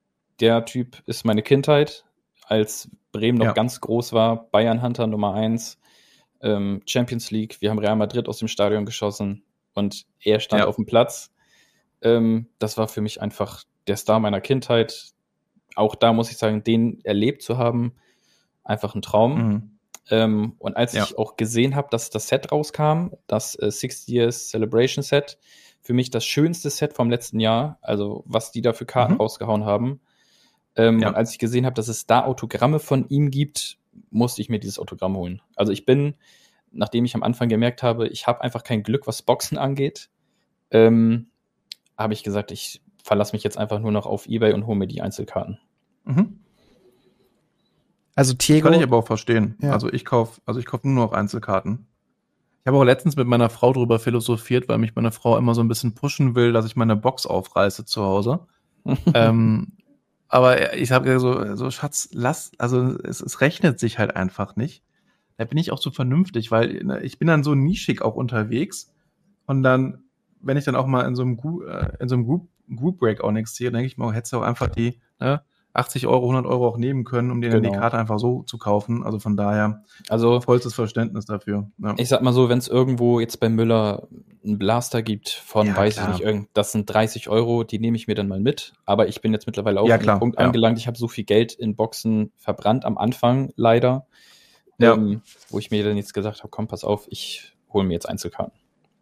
der Typ ist meine Kindheit, als Bremen noch ja. ganz groß war, Bayern Hunter Nummer eins, ähm, Champions League, wir haben Real Madrid aus dem Stadion geschossen und er stand ja. auf dem Platz. Ähm, das war für mich einfach der Star meiner Kindheit. Auch da muss ich sagen, den erlebt zu haben, einfach ein Traum. Mhm. Ähm, und als ja. ich auch gesehen habe, dass das Set rauskam, das äh, sixty Years Celebration Set, für mich das schönste Set vom letzten Jahr, also was die da für Karten mhm. rausgehauen haben, Ähm, ja. Und als ich gesehen habe, dass es da Autogramme von ihm gibt, musste ich mir dieses Autogramm holen. Also ich bin, nachdem ich am Anfang gemerkt habe, ich habe einfach kein Glück, was Boxen angeht, ähm, habe ich gesagt, ich verlasse mich jetzt einfach nur noch auf eBay und hole mir die Einzelkarten. Mhm. Also Diego. Kann ich aber auch verstehen. Ja. Also ich kaufe also ich kauf nur noch Einzelkarten. Ich habe auch letztens mit meiner Frau drüber philosophiert, weil mich meine Frau immer so ein bisschen pushen will, dass ich meine Box aufreiße zu Hause. ähm, Aber ich habe gesagt, so, so Schatz, lass, also es, es rechnet sich halt einfach nicht. Da bin ich auch so vernünftig, weil ne, ich bin dann so nischig auch unterwegs und dann, wenn ich dann auch mal in so einem, äh, in so einem Group, Group Break auch nichts sehe, denke ich mir, hättest du auch einfach die ne, achtzig Euro, hundert Euro auch nehmen können, um dir genau. dann die Karte einfach so zu kaufen. Also von daher, also vollstes Verständnis dafür. Ja. Ich sag mal so, wenn es irgendwo jetzt bei Müller einen Blaster gibt von, ja, weiß klar. ich nicht, irgend, das sind dreißig Euro, die nehme ich mir dann mal mit. Aber ich bin jetzt mittlerweile auch ja, an klar. dem Punkt ja. angelangt, ich habe so viel Geld in Boxen verbrannt am Anfang, leider, ja. ähm, wo ich mir dann jetzt gesagt habe, komm, pass auf, ich hole mir jetzt Einzelkarten.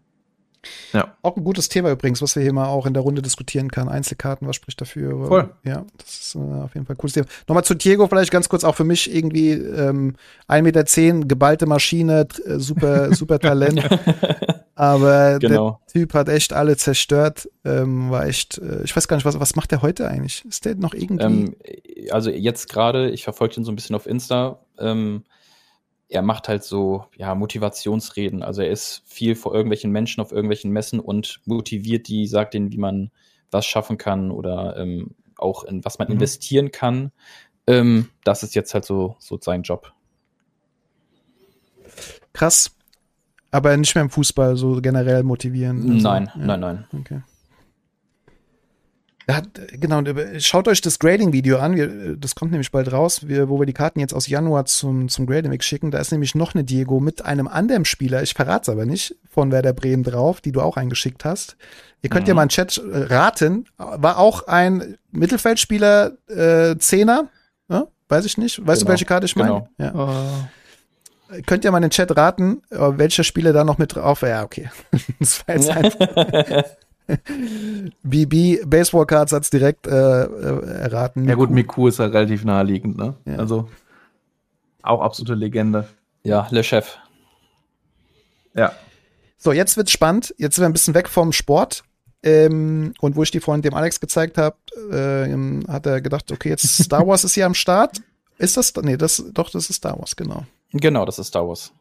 Ja. Auch ein gutes Thema übrigens, was wir hier mal auch in der Runde diskutieren können. Einzelkarten, was spricht dafür? Voll. Ja, das ist äh, auf jeden Fall ein cooles Thema. Nochmal zu Diego vielleicht ganz kurz, auch für mich irgendwie ähm, ein Meter zehn, geballte Maschine, äh, super, super Talent. Aber genau. Der Typ hat echt alle zerstört. Ähm, war echt, äh, ich weiß gar nicht, was, was macht der heute eigentlich? Ist der noch irgendwie? Ähm, also jetzt gerade, ich verfolge den so ein bisschen auf Insta, ähm, er macht halt so, ja, Motivationsreden. Also er ist viel vor irgendwelchen Menschen auf irgendwelchen Messen und motiviert die, sagt denen, wie man was schaffen kann oder ähm, auch in was man mhm. investieren kann. Ähm, das ist jetzt halt so, so sein Job. Krass. Aber nicht mehr im Fußball, so generell motivieren. Also, nein, ja. nein, nein. Okay. Ja, genau, schaut euch das Grading-Video an, wir, das kommt nämlich bald raus, wir, wo wir die Karten jetzt aus Januar zum, zum Grading wegschicken. Da ist nämlich noch eine Diego mit einem anderen Spieler, ich verrate es aber nicht, von Werder Bremen drauf, die du auch eingeschickt hast. Ihr könnt mhm. ja mal im Chat raten, war auch ein Mittelfeldspieler, äh, Zehner, ja? Weiß ich nicht, weißt genau. du, welche Karte ich meine? Genau. Ja. Uh. Könnt ihr mal in den Chat raten, welcher Spieler da noch mit drauf war? Ja, okay. Das war jetzt einfach. B B, Baseball Cards hat's direkt äh, erraten. Ja gut, Miku ist ja relativ naheliegend, ne? Ja. Also auch absolute Legende. Ja, Le Chef. Ja. So, jetzt wird's spannend. Jetzt sind wir ein bisschen weg vom Sport. Ähm, und wo ich die vorhin dem Alex gezeigt habe, äh, hat er gedacht, okay, jetzt Star Wars ist hier am Start. Ist das? Nee, das, doch, das ist Star Wars, genau. Genau, das ist Star Wars.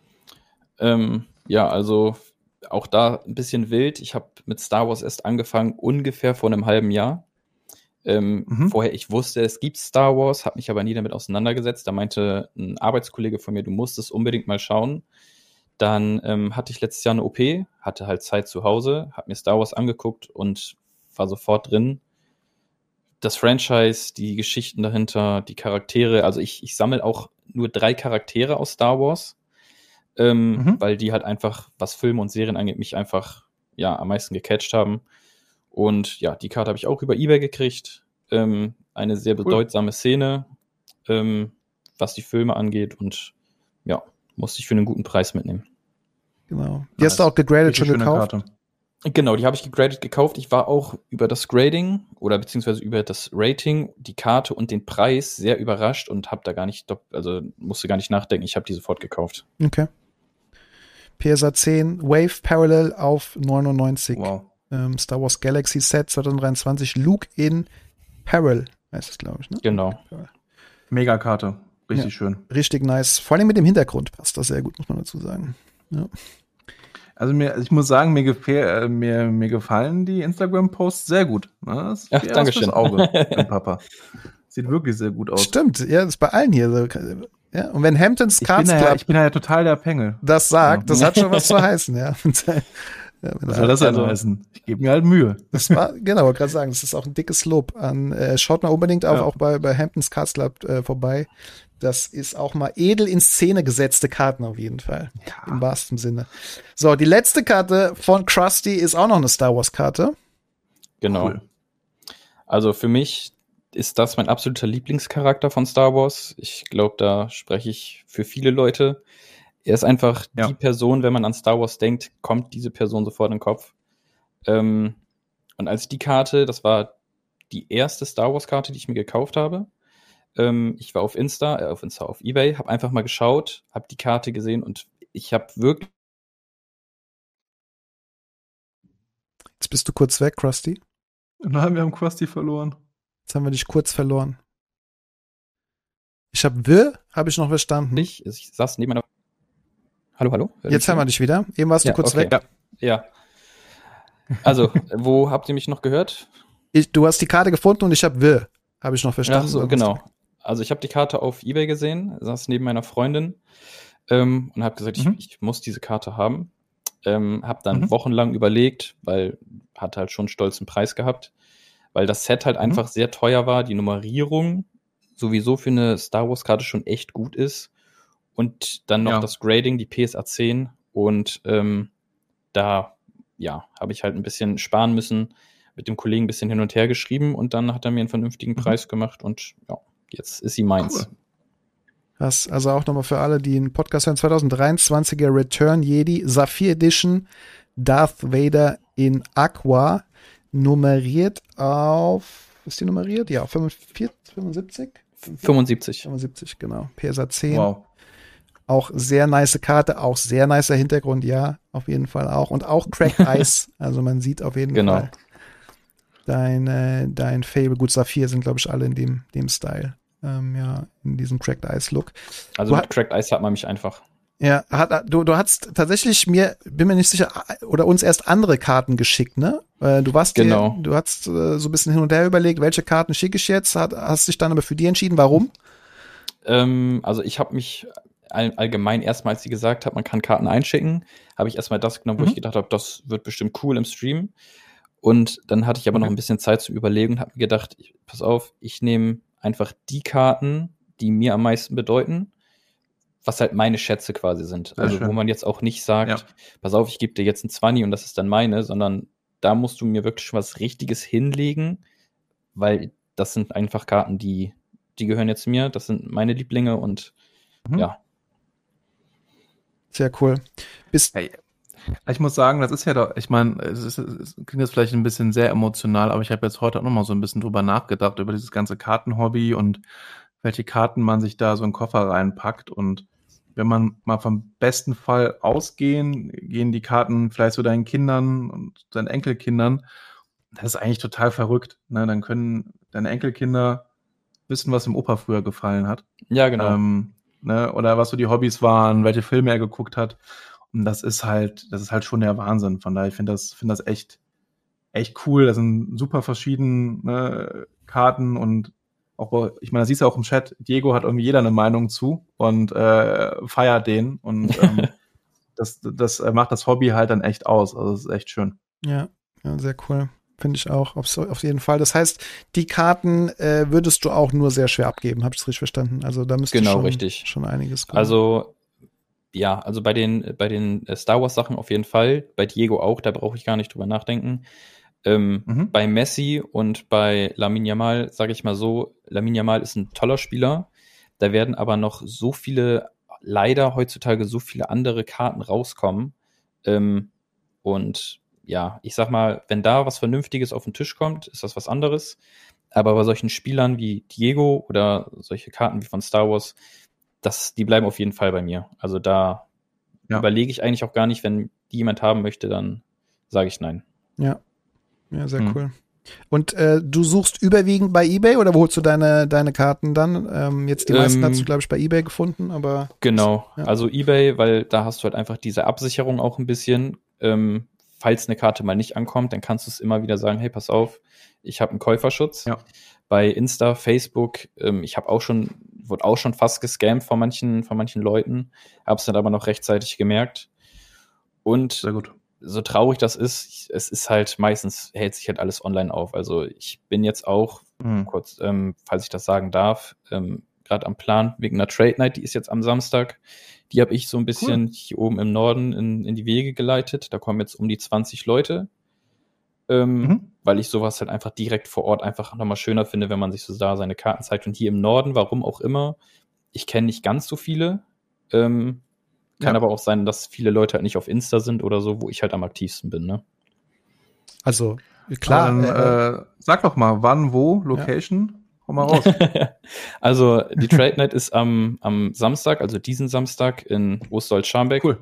Ähm, ja, also auch da ein bisschen wild. Ich habe mit Star Wars erst angefangen, ungefähr vor einem halben Jahr. Ähm, mhm. Vorher, ich wusste, es gibt Star Wars, habe mich aber nie damit auseinandergesetzt. Da meinte ein Arbeitskollege von mir, du musst es unbedingt mal schauen. Dann ähm, hatte ich letztes Jahr eine O P, hatte halt Zeit zu Hause, habe mir Star Wars angeguckt und war sofort drin. Das Franchise, die Geschichten dahinter, die Charaktere, also ich, ich sammle auch nur drei Charaktere aus Star Wars, ähm, mhm. weil die halt einfach, was Filme und Serien angeht, mich einfach ja am meisten gecatcht haben. Und ja, die Karte habe ich auch über eBay gekriegt. Ähm, eine sehr cool. bedeutsame Szene, ähm, was die Filme angeht und ja, musste ich für einen guten Preis mitnehmen. Genau. Die hast du auch gegradet schon gekauft? Karte. Genau, die habe ich gegradet gekauft. Ich war auch über das Grading oder beziehungsweise über das Rating, die Karte und den Preis sehr überrascht und habe da gar nicht, also musste gar nicht nachdenken. Ich habe die sofort gekauft. Okay. P S A zehn Wave Parallel auf neunundneunzig. Wow. Ähm, Star Wars Galaxy Set zwanzig dreiundzwanzig. Luke in Peril heißt es, glaube ich. Ne? Genau. Mega Karte. Richtig ja, schön. Richtig nice. Vor allem mit dem Hintergrund passt das sehr gut, muss man dazu sagen. Ja. Also mir, ich muss sagen, mir, gefäll, äh, mir, mir gefallen die Instagram-Posts sehr gut. Ne? Das ist Ach, danke schön. Das Auge, Papa. Sieht wirklich sehr gut aus. Stimmt, ja, das ist bei allen hier so. Ja, und wenn Hamptons Cards Club ja, ich bin ja total der Pengel. Das sagt, ja. Das hat schon was zu heißen, ja. Ja, was soll das denn also heißen? Ich gebe mir halt Mühe. Das war, genau, wollte gerade sagen, das ist auch ein dickes Lob an, äh, schaut mal unbedingt auch, ja. auch bei, bei Hamptons Cards Club äh, vorbei. Das ist auch mal edel in Szene gesetzte Karten auf jeden Fall. Ja. Im wahrsten Sinne. So, die letzte Karte von Krusty ist auch noch eine Star Wars Karte. Genau. Cool. Also für mich ist das mein absoluter Lieblingscharakter von Star Wars. Ich glaube, da spreche ich für viele Leute. Er ist einfach ja. die Person, wenn man an Star Wars denkt, kommt diese Person sofort in den Kopf. Ähm, und als die Karte, das war die erste Star Wars Karte, die ich mir gekauft habe. Ähm, ich war auf Insta, äh, auf Insta, auf eBay, habe einfach mal geschaut, habe die Karte gesehen und ich habe wirklich... Jetzt bist du kurz weg, Krusty. Nein, wir haben Krusty verloren. Jetzt haben wir dich kurz verloren. Ich habe wir, habe ich noch verstanden. Ich, ich saß neben meiner... Hallo, hallo? Hör Jetzt haben wir dich wieder. Eben warst ja, du kurz okay. weg. Ja. ja. Also, wo habt ihr mich noch gehört? Ich, du hast die Karte gefunden und ich habe wir, habe ich noch verstanden. Ach so, genau. Also ich habe die Karte auf eBay gesehen, saß neben meiner Freundin ähm, und habe gesagt, mhm. ich, ich muss diese Karte haben. Ähm, habe dann mhm. wochenlang überlegt, weil hat halt schon einen stolzen Preis gehabt, weil das Set halt mhm. einfach sehr teuer war, die Nummerierung sowieso für eine Star Wars Karte schon echt gut ist und dann noch ja. das Grading, die P S A zehn und ähm, da ja habe ich halt ein bisschen sparen müssen, mit dem Kollegen ein bisschen hin und her geschrieben und dann hat er mir einen vernünftigen mhm. Preis gemacht und ja. Jetzt ist sie meins. Cool. Das, also auch nochmal für alle, die einen Podcast hören, zwanzig dreiundzwanziger Return Jedi Saphir Edition Darth Vader in Aqua, nummeriert auf, ist die nummeriert? Ja, fünfundvierzig, fünfundsiebzig? fünfundsiebzig. fünfundsiebzig, genau. P S A zehn. Wow. Auch sehr nice Karte, auch sehr nicer Hintergrund, ja, auf jeden Fall auch. Und auch Cracked Ice, also man sieht auf jeden genau. Fall dein, äh, dein Fable. Gut, Saphir sind, glaube ich, alle in dem, dem Style. Ähm, ja, in diesem Cracked Ice Look. Also du mit Cracked Ice hat man mich einfach. Ja, hat, du, du hast tatsächlich mir, bin mir nicht sicher, oder uns erst andere Karten geschickt, ne? Äh, du warst genau. dir, du hast äh, so ein bisschen hin und her überlegt, welche Karten schicke ich jetzt, hat, hast dich dann aber für die entschieden. Warum? Ähm, also ich habe mich all, allgemein erstmal, als sie gesagt hat, man kann Karten einschicken, habe ich erstmal das genommen, wo mhm. ich gedacht habe, das wird bestimmt cool im Stream. Und dann hatte ich aber okay. noch ein bisschen Zeit zum Überlegen und habe mir gedacht, ich, pass auf, ich nehme einfach die Karten, die mir am meisten bedeuten, was halt meine Schätze quasi sind. Sehr also schön. Wo man jetzt auch nicht sagt, ja. pass auf, ich gebe dir jetzt ein zwanzig und das ist dann meine, sondern da musst du mir wirklich was Richtiges hinlegen, weil das sind einfach Karten, die, die gehören jetzt mir, das sind meine Lieblinge und mhm. ja. Sehr cool. Bist hey. Ich muss sagen, das ist ja doch, ich meine, es, ist, es klingt jetzt vielleicht ein bisschen sehr emotional, aber ich habe jetzt heute auch noch mal so ein bisschen drüber nachgedacht, über dieses ganze Kartenhobby und welche Karten man sich da so in den Koffer reinpackt. Und wenn man mal vom besten Fall ausgehen, gehen die Karten vielleicht so deinen Kindern und deinen Enkelkindern. Das ist eigentlich total verrückt. Ne? Dann können deine Enkelkinder wissen, was dem Opa früher gefallen hat. Ja, genau. Ähm, ne? Oder was so die Hobbys waren, welche Filme er geguckt hat. Und das ist halt, das ist halt schon der Wahnsinn. Von daher, ich finde das, finde das echt, echt cool. Das sind super verschiedene ne, Karten und auch, ich meine, das siehst du auch im Chat, Diego hat irgendwie jeder eine Meinung zu und äh, feiert den und ähm, das, das macht das Hobby halt dann echt aus. Also das ist echt schön. Ja, ja, sehr cool. Finde ich auch, auf jeden Fall. Das heißt, die Karten äh, würdest du auch nur sehr schwer abgeben, habe ich es richtig verstanden? Also da müsste genau, schon, richtig. schon einiges kommen. Also ja, also bei den, bei den Star Wars Sachen auf jeden Fall, bei Diego auch, da brauche ich gar nicht drüber nachdenken. Ähm, mhm. Bei Messi und bei Lamine Yamal, sage ich mal so, Lamine Yamal ist ein toller Spieler, da werden aber noch so viele, leider heutzutage so viele andere Karten rauskommen ähm, und ja, ich sag mal, wenn da was Vernünftiges auf den Tisch kommt, ist das was anderes, aber bei solchen Spielern wie Diego oder solche Karten wie von Star Wars, das, die bleiben auf jeden Fall bei mir, also da ja. überlege ich eigentlich auch gar nicht, wenn die jemand haben möchte, dann sage ich nein. Ja. Ja, sehr hm. cool. Und äh, du suchst überwiegend bei eBay oder wo holst du deine, deine Karten dann? Ähm, jetzt die meisten ähm, hast du, glaube ich, bei eBay gefunden, aber. Genau, ja. Also eBay, weil da hast du halt einfach diese Absicherung auch ein bisschen. Ähm, falls eine Karte mal nicht ankommt, dann kannst du es immer wieder sagen, hey, pass auf, ich habe einen Käuferschutz. Ja. Bei Insta, Facebook, ähm, ich habe auch schon, wurde auch schon fast gescammt von manchen, von manchen Leuten, habe es dann aber noch rechtzeitig gemerkt. Und sehr gut. So traurig das ist, es ist halt meistens, hält sich halt alles online auf. Also ich bin jetzt auch, mhm. kurz, ähm, falls ich das sagen darf, ähm, gerade am Plan wegen einer Trade Night, die ist jetzt am Samstag. Die habe ich so ein bisschen cool. hier oben im Norden in, in die Wege geleitet. Da kommen jetzt um die zwanzig Leute, ähm, mhm. weil ich sowas halt einfach direkt vor Ort einfach nochmal schöner finde, wenn man sich so da seine Karten zeigt. Und hier im Norden, warum auch immer, ich kenne nicht ganz so viele, ähm, Kann ja. aber auch sein, dass viele Leute halt nicht auf Insta sind oder so, wo ich halt am aktivsten bin, ne? Also, klar. Dann, äh, äh, sag doch mal, wann, wo, Location? Ja. Komm mal raus. Also, die Trade Night ist am, am Samstag, also diesen Samstag in Ostholz-Scharmbeck. Cool.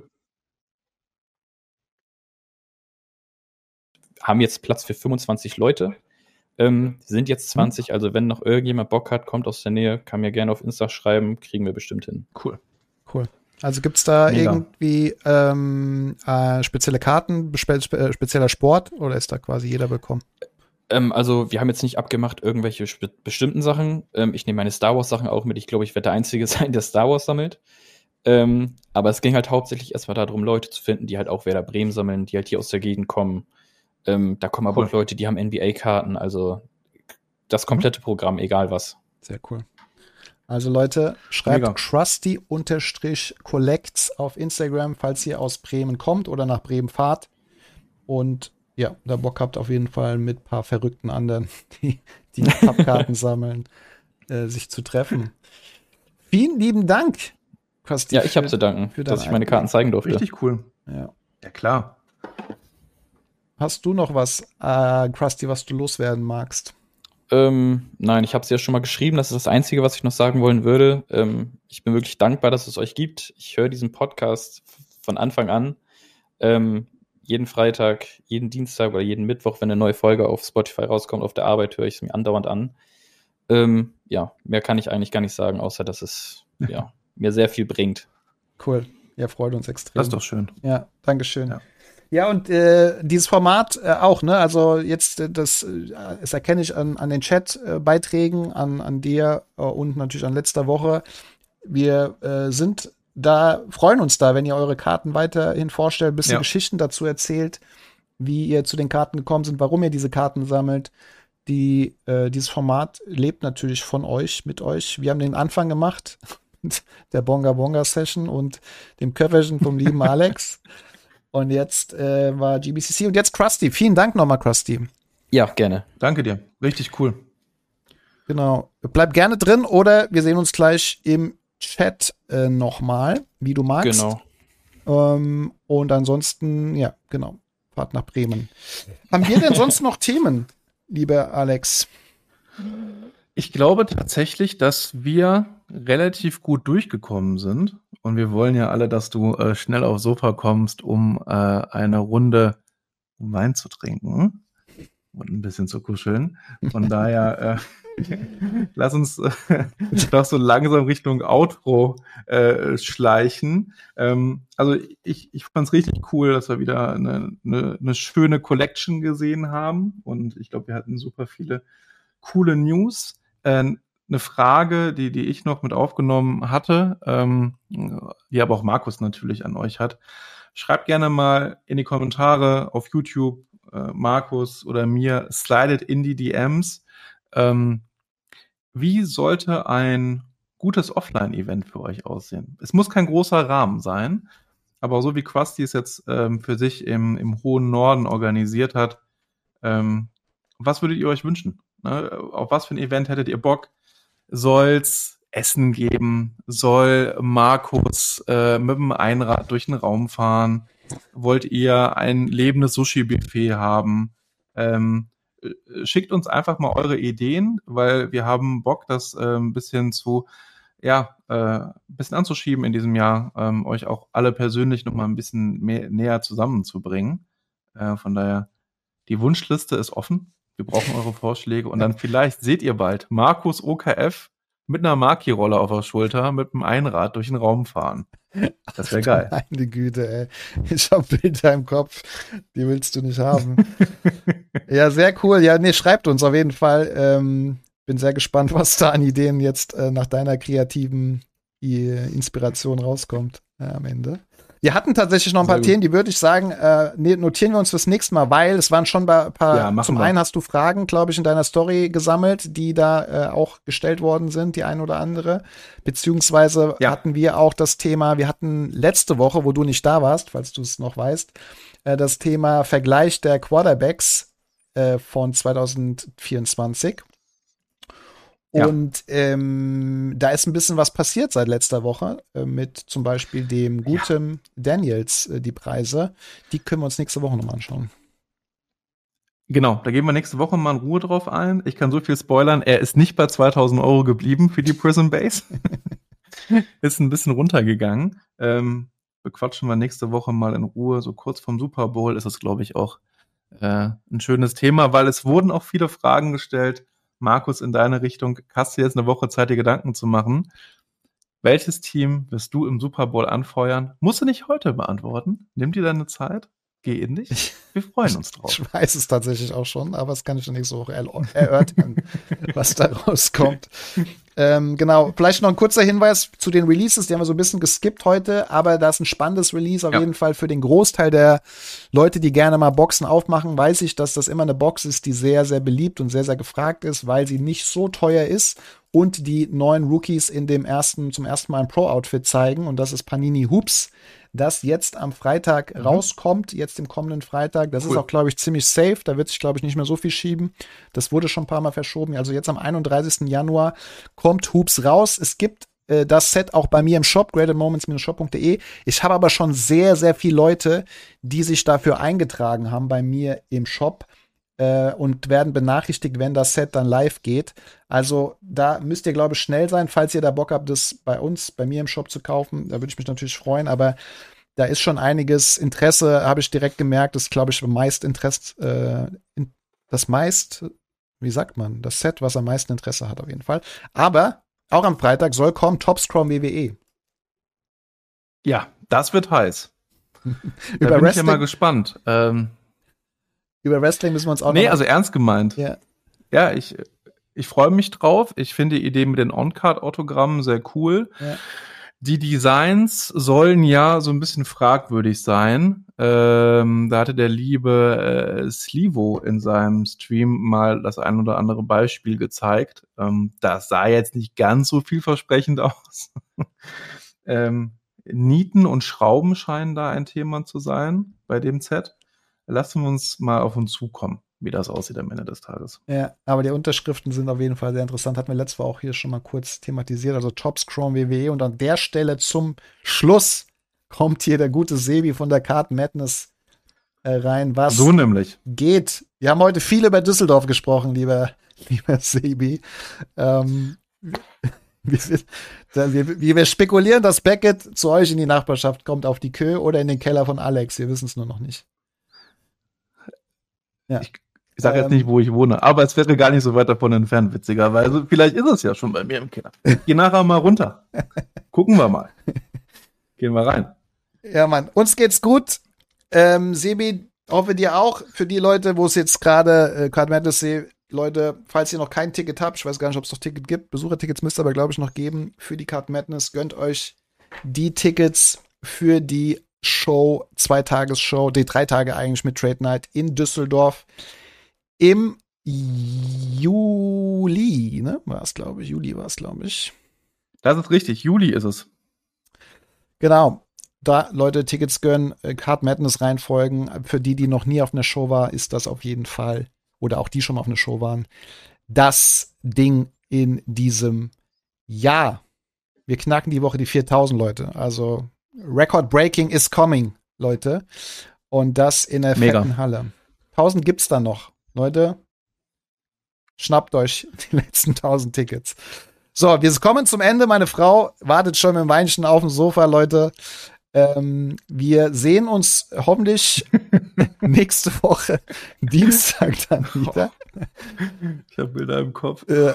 Haben jetzt Platz für fünfundzwanzig Leute. Ähm, sind jetzt zwanzig, also wenn noch irgendjemand Bock hat, kommt aus der Nähe, kann mir gerne auf Insta schreiben, kriegen wir bestimmt hin. Cool. Cool. Also gibt's da Mega. irgendwie ähm, äh, spezielle Karten, spe- spe- spezieller Sport oder ist da quasi jeder willkommen? Ähm, also wir haben jetzt nicht abgemacht irgendwelche spe- bestimmten Sachen. Ähm, ich nehme meine Star Wars Sachen auch mit. Ich glaube, ich werde der Einzige sein, der Star Wars sammelt. Ähm, aber es ging halt hauptsächlich erstmal darum, Leute zu finden, die halt auch Werder Bremen sammeln, die halt hier aus der Gegend kommen. Ähm, da kommen aber cool. auch Leute, die haben N B A-Karten. Also das komplette Programm, egal was. Sehr cool. Also Leute, schreibt Krusty-Collects auf Instagram, falls ihr aus Bremen kommt oder nach Bremen fahrt. Und ja, da Bock habt auf jeden Fall mit ein paar verrückten anderen, die die Pappkarten sammeln, äh, sich zu treffen. Vielen lieben Dank, Krusty. Ja, ich habe zu danken, dass ich meine Karten zeigen durfte. Richtig cool. Ja, ja klar. Hast du noch was, äh, Krusty, was du loswerden magst? Ähm, nein, ich habe es ja schon mal geschrieben, das ist das Einzige, was ich noch sagen wollen würde. Ähm, ich bin wirklich dankbar, dass es euch gibt. Ich höre diesen Podcast von Anfang an. Ähm, jeden Freitag, jeden Dienstag oder jeden Mittwoch, wenn eine neue Folge auf Spotify rauskommt, auf der Arbeit höre ich es mir andauernd an. Ähm, ja, mehr kann ich eigentlich gar nicht sagen, außer dass es ja, mir sehr viel bringt. Cool, ja, freut uns extrem. Das ist doch schön. Ja, Dankeschön. Ja. Ja, und äh, dieses Format äh, auch, ne? Also jetzt, äh, das, äh, das erkenne ich an, an den Chat-Beiträgen, an, an dir äh, und natürlich an letzter Woche. Wir äh, sind da, freuen uns da, wenn ihr eure Karten weiterhin vorstellt, ein bisschen ja. Geschichten dazu erzählt, wie ihr zu den Karten gekommen sind, warum ihr diese Karten sammelt. Die, äh, dieses Format lebt natürlich von euch, mit euch. Wir haben den Anfang gemacht mit der Bonga Bonga Session und dem Köfferchen vom lieben Alex. Und jetzt äh, war G B C C und jetzt Krusty. Vielen Dank nochmal, Krusty. Ja, gerne. Danke dir. Richtig cool. Genau. Bleib gerne drin oder wir sehen uns gleich im Chat äh, nochmal, wie du magst. Genau. Ähm, und ansonsten, ja, genau, Fahrt nach Bremen. Haben wir denn sonst noch Themen, lieber Alex? Ich glaube tatsächlich, dass wir relativ gut durchgekommen sind. Und wir wollen ja alle, dass du äh, schnell aufs Sofa kommst, um äh, eine Runde Wein zu trinken und ein bisschen zu kuscheln. Von daher äh, lass uns äh, doch so langsam Richtung Outro äh, schleichen. Ähm, also ich, ich fand es richtig cool, dass wir wieder eine, eine, eine schöne Collection gesehen haben. Und ich glaube, wir hatten super viele coole News. Äh, eine Frage, die, die ich noch mit aufgenommen hatte, ähm, die aber auch Markus natürlich an euch hat. Schreibt gerne mal in die Kommentare auf YouTube, äh, Markus oder mir, slidet in die D Ms. Ähm, wie sollte ein gutes Offline-Event für euch aussehen? Es muss kein großer Rahmen sein, aber so wie Krusty es jetzt ähm, für sich im, im hohen Norden organisiert hat, ähm, was würdet ihr euch wünschen? Ne? Auf was für ein Event hättet ihr Bock? Soll's Essen geben? Soll Markus äh, mit dem Einrad durch den Raum fahren? Wollt ihr ein lebendes Sushi-Buffet haben? Ähm, schickt uns einfach mal eure Ideen, weil wir haben Bock, das äh, ein bisschen zu, ja, äh, ein bisschen anzuschieben in diesem Jahr, ähm, euch auch alle persönlich noch mal ein bisschen mehr, näher zusammenzubringen. Äh, von daher, die Wunschliste ist offen. Wir brauchen eure Vorschläge und dann vielleicht seht ihr bald Markus O K F mit einer Maki-Rolle auf der Schulter mit einem Einrad durch den Raum fahren. Das wäre geil. Meine Güte, ey. Ich hab Bilder im Kopf, die willst du nicht haben. Ja, sehr cool. Ja, nee, schreibt uns auf jeden Fall. Ähm, bin sehr gespannt, was da an Ideen jetzt äh, nach deiner kreativen äh, Inspiration rauskommt äh, am Ende. Wir hatten tatsächlich noch ein paar Themen, die würde ich sagen, äh, notieren wir uns fürs nächste Mal, weil es waren schon ein paar, ja, zum einen hast du Fragen, glaube ich, in deiner Story gesammelt, die da äh, auch gestellt worden sind, die ein oder andere. Beziehungsweise ja. hatten wir auch das Thema, wir hatten letzte Woche, wo du nicht da warst, falls du es noch weißt, äh, das Thema Vergleich der Quarterbacks äh, von zwanzig vierundzwanzig. Ja. Und ähm, da ist ein bisschen was passiert seit letzter Woche äh, mit zum Beispiel dem guten ja. Daniels, äh, die Preise. Die können wir uns nächste Woche nochmal anschauen. Genau, da gehen wir nächste Woche mal in Ruhe drauf ein. Ich kann so viel spoilern, er ist nicht bei zweitausend Euro geblieben für die Prism Base. Ist ein bisschen runtergegangen. Ähm, bequatschen wir nächste Woche mal in Ruhe. So kurz vorm Super Bowl ist es, glaube ich, auch äh, ein schönes Thema, weil es wurden auch viele Fragen gestellt. Markus, in deine Richtung, hast du jetzt eine Woche Zeit, dir Gedanken zu machen. Welches Team wirst du im Super Bowl anfeuern? Musst du nicht heute beantworten. Nimm dir deine Zeit, geh in dich. Wir freuen uns drauf. Ich weiß es tatsächlich auch schon, aber das kann ich dann nächste Woche erörtern, was da rauskommt. Ähm, genau, vielleicht noch ein kurzer Hinweis zu den Releases, die haben wir so ein bisschen geskippt heute, aber da ist ein spannendes Release auf ja. jeden Fall für den Großteil der Leute, die gerne mal Boxen aufmachen, weiß ich, dass das immer eine Box ist, die sehr, sehr beliebt und sehr, sehr gefragt ist, weil sie nicht so teuer ist und die neuen Rookies in dem ersten, zum ersten Mal ein Pro-Outfit zeigen und das ist Panini Hoops, das jetzt am Freitag mhm. rauskommt, jetzt im kommenden Freitag. Das cool. ist auch, glaube ich, ziemlich safe. Da wird sich, glaube ich, nicht mehr so viel schieben. Das wurde schon ein paar Mal verschoben. Also jetzt am einunddreißigsten Januar kommt Hoops raus. Es gibt äh, das Set auch bei mir im Shop, graded moments Bindestrich shop punkt de. Ich habe aber schon sehr, sehr viele Leute, die sich dafür eingetragen haben bei mir im Shop äh, und werden benachrichtigt, wenn das Set dann live geht. Also da müsst ihr, glaube ich, schnell sein, falls ihr da Bock habt, das bei uns, bei mir im Shop zu kaufen. Da würde ich mich natürlich freuen, aber da ist schon einiges Interesse, habe ich direkt gemerkt. Das ist, glaube ich, meist Interesse, äh, das meist, wie sagt man, das Set, was am meisten Interesse hat auf jeden Fall. Aber auch am Freitag soll kommen Topps Chrome W W E. Ja, das wird heiß. Über da bin Wrestling, ich ja mal gespannt. Ähm, über Wrestling müssen wir uns auch Nee, noch also ernst gemeint. Ja, ja ich, ich freue mich drauf. Ich finde die Idee mit den On-Card-Autogrammen sehr cool. Ja. Die Designs sollen ja so ein bisschen fragwürdig sein. Ähm, da hatte der liebe äh, Slivo in seinem Stream mal das ein oder andere Beispiel gezeigt. Ähm, das sah jetzt nicht ganz so vielversprechend aus. ähm, Nieten und Schrauben scheinen da ein Thema zu sein bei dem Set. Lassen wir uns mal auf uns zukommen, wie das aussieht am Ende des Tages. Ja, aber die Unterschriften sind auf jeden Fall sehr interessant. Hatten wir letztes Mal auch hier schon mal kurz thematisiert. Also Topps Chrome W W E und an der Stelle zum Schluss kommt hier der gute Sebi von der Card Madness äh, rein. Was so nämlich geht? Wir haben heute viel über Düsseldorf gesprochen, lieber, lieber Sebi. Ähm, wir, wir, wir spekulieren, dass Beckett zu euch in die Nachbarschaft kommt, auf die Kö oder in den Keller von Alex. Wir wissen es nur noch nicht. Ja. Ich, ich sage jetzt ähm, nicht, wo ich wohne, aber es wäre gar nicht so weit davon entfernt, witzigerweise. Vielleicht ist es ja schon bei mir im Keller. Ich geh nachher mal runter. Gucken wir mal. Gehen wir rein. Ja, Mann. Uns geht's gut. Ähm, Sebi, hoffe dir auch. Für die Leute, wo es jetzt gerade äh, Card Madness sehe, Leute, falls ihr noch kein Ticket habt, ich weiß gar nicht, ob es noch Ticket gibt, Besuchertickets müsst ihr aber, glaube ich, noch geben für die Card Madness. Gönnt euch die Tickets für die Show, Zweitagesshow, die drei Tage eigentlich mit Trade Night in Düsseldorf im Juli, ne? War es, glaube ich. Juli war es, glaube ich. Das ist richtig. Juli ist es. Genau. Da, Leute, Tickets gönnen, Card Madness reinfolgen. Für die, die noch nie auf einer Show war, ist das auf jeden Fall, oder auch die schon mal auf einer Show waren, das Ding in diesem Jahr. Wir knacken die Woche die viertausend, Leute. Also Record Breaking is coming, Leute. Und das in der Mega. fetten Halle. tausend gibt's dann noch. Leute, schnappt euch die letzten tausend Tickets. So, wir kommen zum Ende. Meine Frau wartet schon mit dem Weinchen auf dem Sofa, Leute. Ähm, wir sehen uns hoffentlich nächste Woche Dienstag dann wieder. Ich habe Bilder im Kopf. Äh,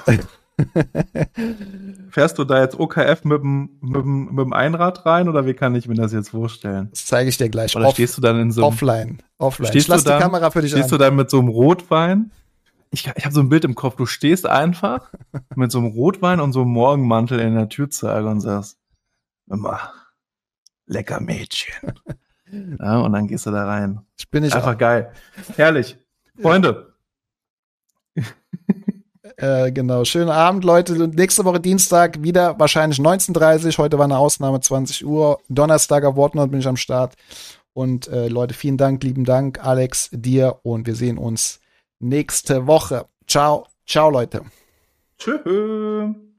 Fährst du da jetzt O K F mit dem, mit dem, mit dem Einrad rein oder wie kann ich mir das jetzt vorstellen? Das zeige ich dir gleich. Oder Off, stehst du dann in so einem, offline. Offline. Stehst Ich lass du dann, die Kamera für dich Stehst an. du dann mit so einem Rotwein? Ich, ich habe so ein Bild im Kopf. Du stehst einfach mit so einem Rotwein und so einem Morgenmantel in der Türzeige und sagst, immer lecker Mädchen. Ja, und dann gehst du da rein. Ich bin nicht Einfach geil. Herrlich. Freunde. Äh, genau. Schönen Abend, Leute. Nächste Woche Dienstag wieder wahrscheinlich neunzehn Uhr dreißig. Heute war eine Ausnahme, zwanzig Uhr. Donnerstag auf Whatnot bin ich am Start. Und äh, Leute, vielen Dank, lieben Dank, Alex, dir. Und wir sehen uns nächste Woche. Ciao. Ciao, Leute. Tschüss.